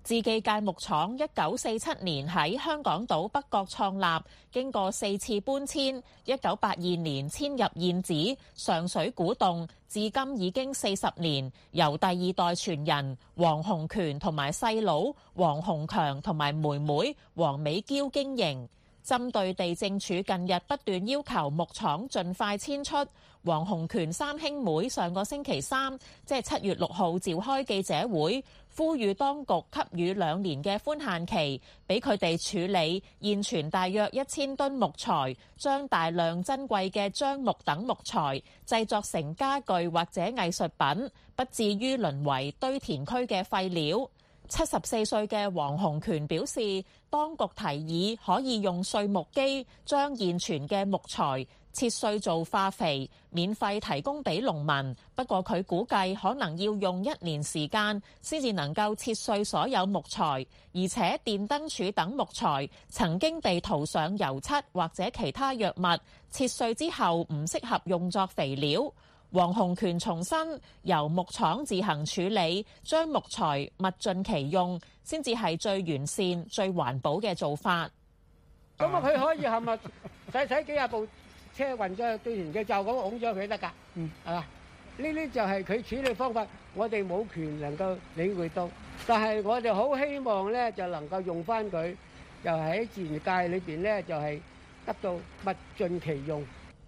志記鎅木廠一九四七年喺香港島北角創立，經過四次搬遷，一九八二年遷入現址上水古洞，至今已經四十年，由第二代傳人黃洪權同埋細佬黃洪強同埋妹妹黃美嬌經營。針對地政署近日不斷要求木廠盡快遷出，黃洪權三兄妹上個星期三，即係七月六號召開記者會，呼籲當局給予兩年嘅寬限期，俾佢哋處理現存大約一千噸木材，將大量珍貴嘅樟木等木材製作成家具或者藝術品，不至於淪為堆填區嘅廢料。七十四歲嘅黃洪權表示，當局提議可以用碎木機將現存嘅木材切碎做化肥，免費提供俾農民。不過佢估計可能要用一年時間先至能夠切碎所有木材，而且電燈柱等木材曾經被塗上油漆或者其他藥物，切碎之後唔適合用作肥料。黃洪權重申，由木廠自行處理，將木材物盡其用，先至係最完善、最環保嘅做法。 咁啊，佢可以係咪使使幾廿部車運咗去堆填區，就咁拱咗佢得㗎？嗯，係嘛？呢啲就係佢處理方法，我哋冇權能夠理會到，但係我哋好希望咧，就能夠用翻佢，又喺自然界裏邊咧，就係得到物盡其用。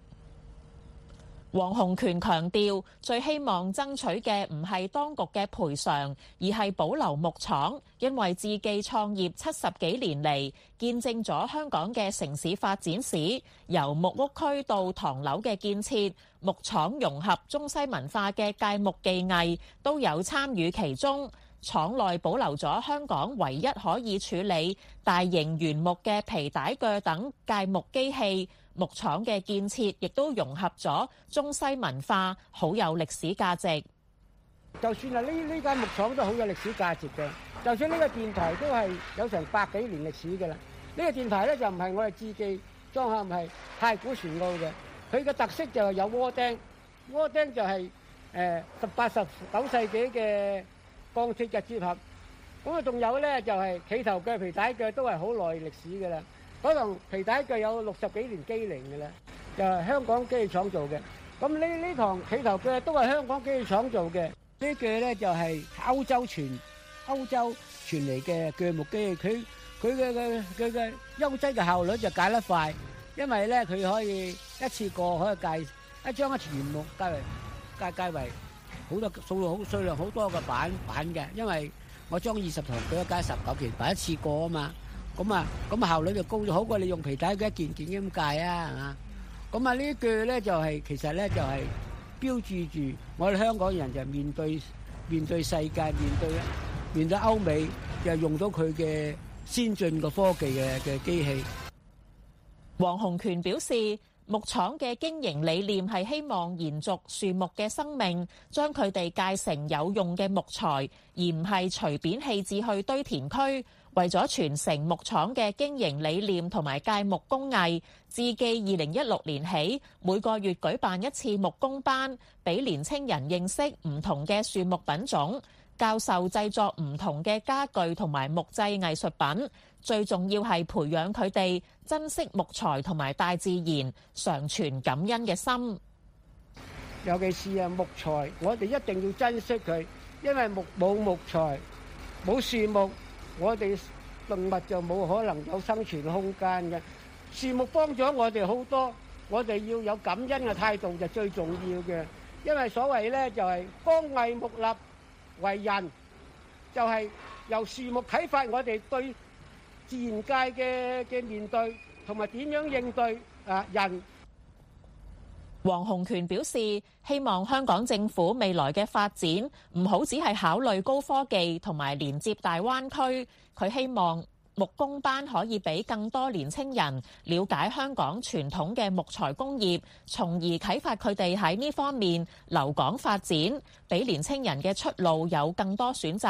黃洪權強調，最希望爭取嘅唔係當局嘅賠償，而係保留木廠，因為志記創業七十幾年嚟，見證咗香港嘅城市發展史，由木屋區到唐樓嘅建設，木廠融合中西文化嘅鎅木技藝都有參與其中。廠內保留咗香港唯一可以處理大型原木嘅皮帶鋸等鎅木機器。木廠嘅建設亦都融合咗中西文化，好有歷史價值。 就算係呢呢間木廠都好有歷史價值嘅，就算呢個電台都係有成百幾年歷史嘅啦。呢個電台咧就唔係我哋志記裝下，唔係太古船澳嘅。佢嘅特色就係有窩釘，窩釘就係誒十八十九世紀嘅鋼鐵嘅結合。咁啊，仲有咧就係企頭鋸、皮帶鋸都係好耐歷史嘅啦。可能皮帶鋸有六十幾年機齡嘅啦，就係香港機器廠做嘅。咁呢呢堂企頭鋸都係香港機器廠做嘅。呢鋸咧就係歐洲傳歐洲傳嚟嘅鋸木機器，佢佢嘅嘅佢嘅優質嘅效率就解得快，因為咧佢可以一次過可以界一張一條原木界為界界為好多數量好數量好多嘅板板嘅，因為我裝二十堂鋸一加十九件板一次過啊嘛。咁啊，咁效率就高咗，好過你用皮帶鋸一件件咁界啊，係嘛？咁啊，呢一句咧就係其實咧就係標誌住我哋香港人就面對面對世界，面對面對歐美，就用到佢嘅先進嘅科技嘅嘅機器。 黃洪權表示，木廠嘅經營理念係希望延續樹木嘅生命，將佢哋界成有用嘅木材，而唔係隨便棄置去堆填區。為咗傳承木廠嘅經營理念同埋鎅木工藝，志記二零一六年起每個月舉辦一次木工班，俾年青人認識唔同嘅樹木品種，教授製作唔同嘅家具同埋木製藝術品。最重要係培養佢哋珍惜木材同埋大自然，常存感恩嘅心。 尤其是啊木材，我哋一定要珍惜佢，因為木冇木材冇樹木，我哋動物就冇可能有生存空間嘅。樹木幫咗我哋好多，我哋要有感恩嘅態度就最重要嘅。因為所謂咧就係光為木立為人，就係由樹木啟發我哋對自然界嘅嘅面對同埋點樣應對啊人。 黃洪權表示，希望香港政府未來嘅發展唔好只係考慮高科技同埋連接大灣區。佢希望木工班可以俾更多年青人了解香港傳統嘅木材工業，從而啟發佢哋喺呢方面留港發展，俾年青人嘅出路有更多選擇。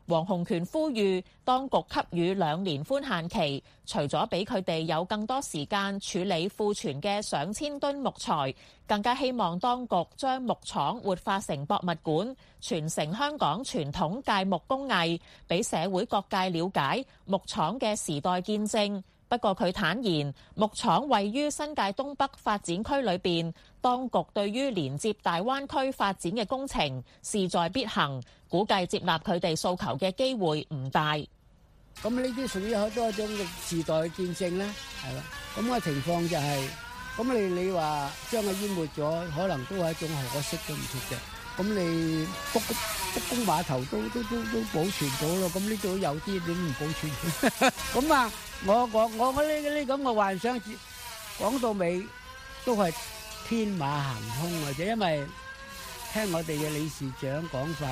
黃洪權呼籲當局給予兩年寬限期，除咗俾佢哋有更多時間處理庫存嘅上千噸木材，更加希望當局將木廠活化成博物館，傳承香港傳統鎅木工藝，俾社會各界了解木廠嘅時代見證。不過佢坦言，木廠位於新界東北發展區裏邊，當局對於連接大灣區發展嘅工程勢在必行，估計接納佢哋訴求嘅機會唔大。 咁呢啲屬於好多種嘅時代見證啦，係啦。咁個情況就係，咁你你話將佢淹沒咗，可能都係一種可惜都唔出嘅。咁你卜卜公碼頭都都都都保存到咯，咁呢度有啲點唔保存？咁啊，我我我我呢呢咁嘅幻想，講到尾都係天馬行空或者，因為聽我哋嘅理事長講法，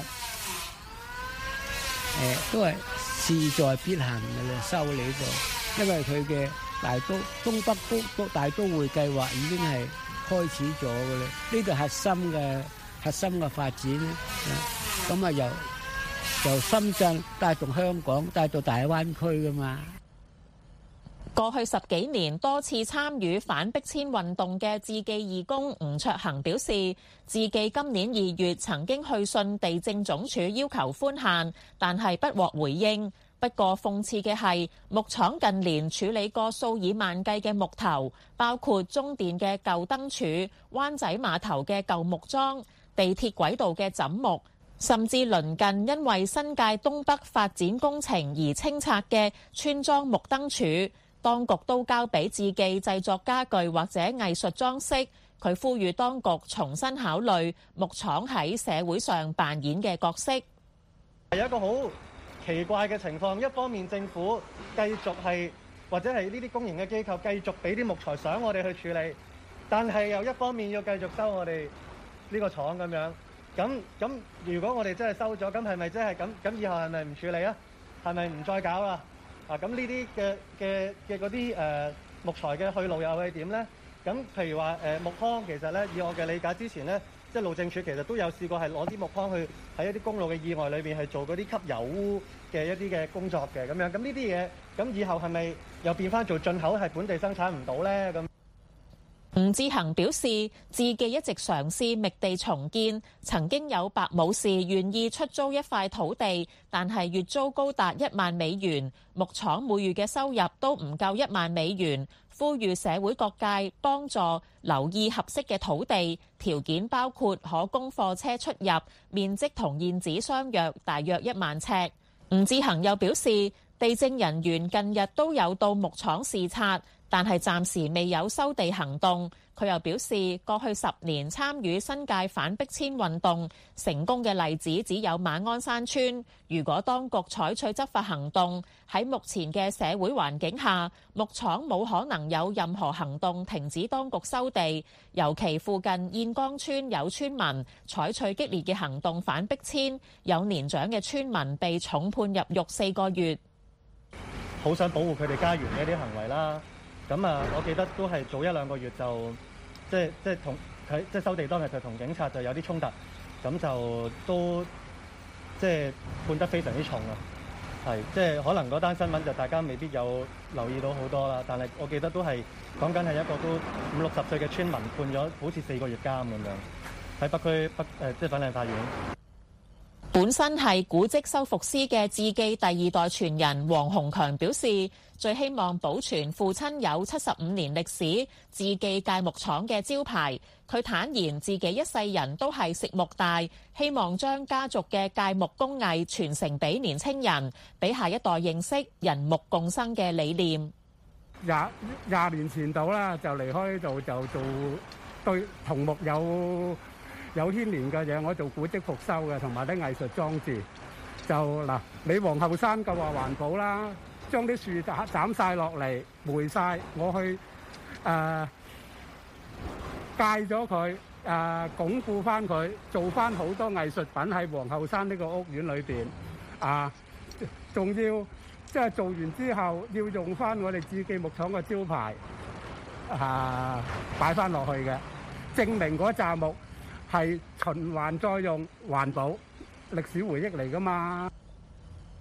誒都係勢在必行嘅啦，收你度，因為佢嘅大都東北都都大都會計劃已經係開始咗嘅啦，呢度核心嘅。核心嘅發展咧，咁啊由由深圳帶動香港，帶到大灣區噶嘛。 過去十幾年多次參與反逼遷運動嘅志記義工吳卓恒表示，志記今年二月曾經去信地政總署要求寬限，但係不獲回應。不過諷刺嘅係，木廠近年處理過數以萬計嘅木頭，包括中電嘅舊燈柱、灣仔碼頭嘅舊木樁、地鐵軌道嘅枕木，甚至鄰近因為新界東北發展工程而清拆嘅村莊木燈柱，當局都交俾志記製作家具或者藝術裝飾。佢呼籲當局重新考慮木廠喺社會上扮演嘅角色。 有一個好奇怪嘅情況，一方面政府繼續係或者係呢啲公營嘅機構繼續俾啲木材想我哋去處理，但係又一方面要繼續收我哋呢個廠咁樣，咁咁如果我哋真係收咗，咁係咪真係咁？咁以後係咪唔處理啊？係咪唔再搞啦？啊，咁呢啲嘅嘅嘅嗰啲誒木材嘅去路又係點咧？咁譬如話誒、呃、木糠，其實咧以我嘅理解，之前咧即係路政署其實都有試過係攞啲木糠去喺一啲公路嘅意外裏邊係做嗰啲吸油污嘅一啲嘅工作嘅咁樣。咁呢啲嘢咁以後係咪又變翻做進口係本地生產唔到咧？咁？ 吳志恒表示，志記一直嘗試覓地重建，曾經有白武士願意出租一塊土地，但係月租高達一萬美元，木廠每月嘅收入都唔夠一萬美元。呼籲社會各界幫助留意合適嘅土地，條件包括可供貨車出入，面積同現址相若，大約一萬尺。吳志恒又表示，地政人員近日都有到木廠視察，但係暫時未有收地行動。佢又表示，過去十年參與新界反逼遷運動，成功嘅例子只有馬鞍山村。如果當局採取執法行動，喺目前嘅社會環境下，木廠冇可能有任何行動停止當局收地。尤其附近燕崗村有村民採取激烈嘅行動反逼遷，有年長嘅村民被重判入獄四個月。 好想保護佢哋家園嘅一啲行為啦。咁啊，我記得都係早一兩個月就即係即係同喺即係收地當日就同警察就有啲衝突，咁就都即係判得非常之重啊。係即係可能嗰單新聞就大家未必有留意到好多啦，但係我記得都係講緊係一個都五六十歲嘅村民判咗好似四個月監咁樣，喺北區北誒即係粉嶺法院。 本身係古蹟修復師嘅志記第二代傳人黃洪強表示，最希望保存父親有七十五年歷史志記鎅木廠嘅招牌。佢坦言自己一世人都係食木大，希望將家族嘅鎅木工藝傳承俾年青人，俾下一代認識人木共生嘅理念。 廿廿年前度啦，就離開呢度就做對同木有有牽連嘅嘢，我做古蹟復修嘅，同埋啲藝術裝置。就嗱，你皇后山嘅話環保啦，將啲樹斬斬曬落嚟，霉曬，我去誒戒咗佢，誒鞏固翻佢，做翻好多藝術品喺皇后山呢個屋苑裏邊。啊，仲要即係做完之後，要用翻我哋志記木廠嘅招牌，啊擺翻落去嘅，證明嗰紮木係循環再用，環保歷史回憶嚟㗎嘛。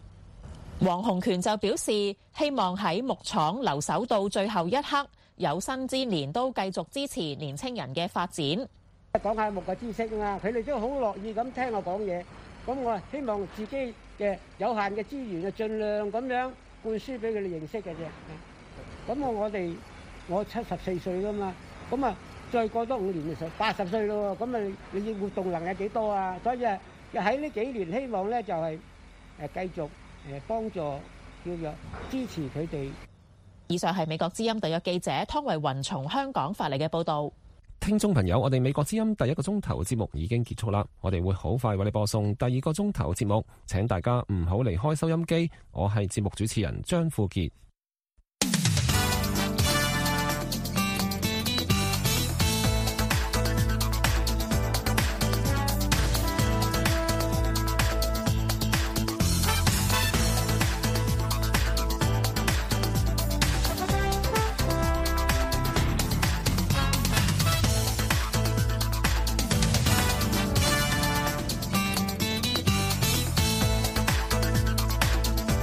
黃洪權就表示，希望喺牧廠留守到最後一刻，有生之年都繼續支持年青人嘅發展。 講下牧嘅知識啊，佢哋都好樂意咁聽我講嘢。咁我希望自己嘅有限嘅資源啊，盡量咁樣灌輸俾佢哋認識嘅啫。咁我我哋我七十四歲噶嘛，咁啊再過多五年就八十歲咯。咁啊你要活動能力幾多啊？所以啊，喺呢幾年希望咧就係誒繼續。誒幫助叫做支持佢哋。 以上係美國之音特約記者湯慧雲從香港發嚟嘅報導。 聽眾朋友，我哋美國之音第一個鐘頭節目已經結束啦，我哋會好快為你播送第二個鐘頭節目，請大家唔好離開收音機。我係節目主持人張富傑。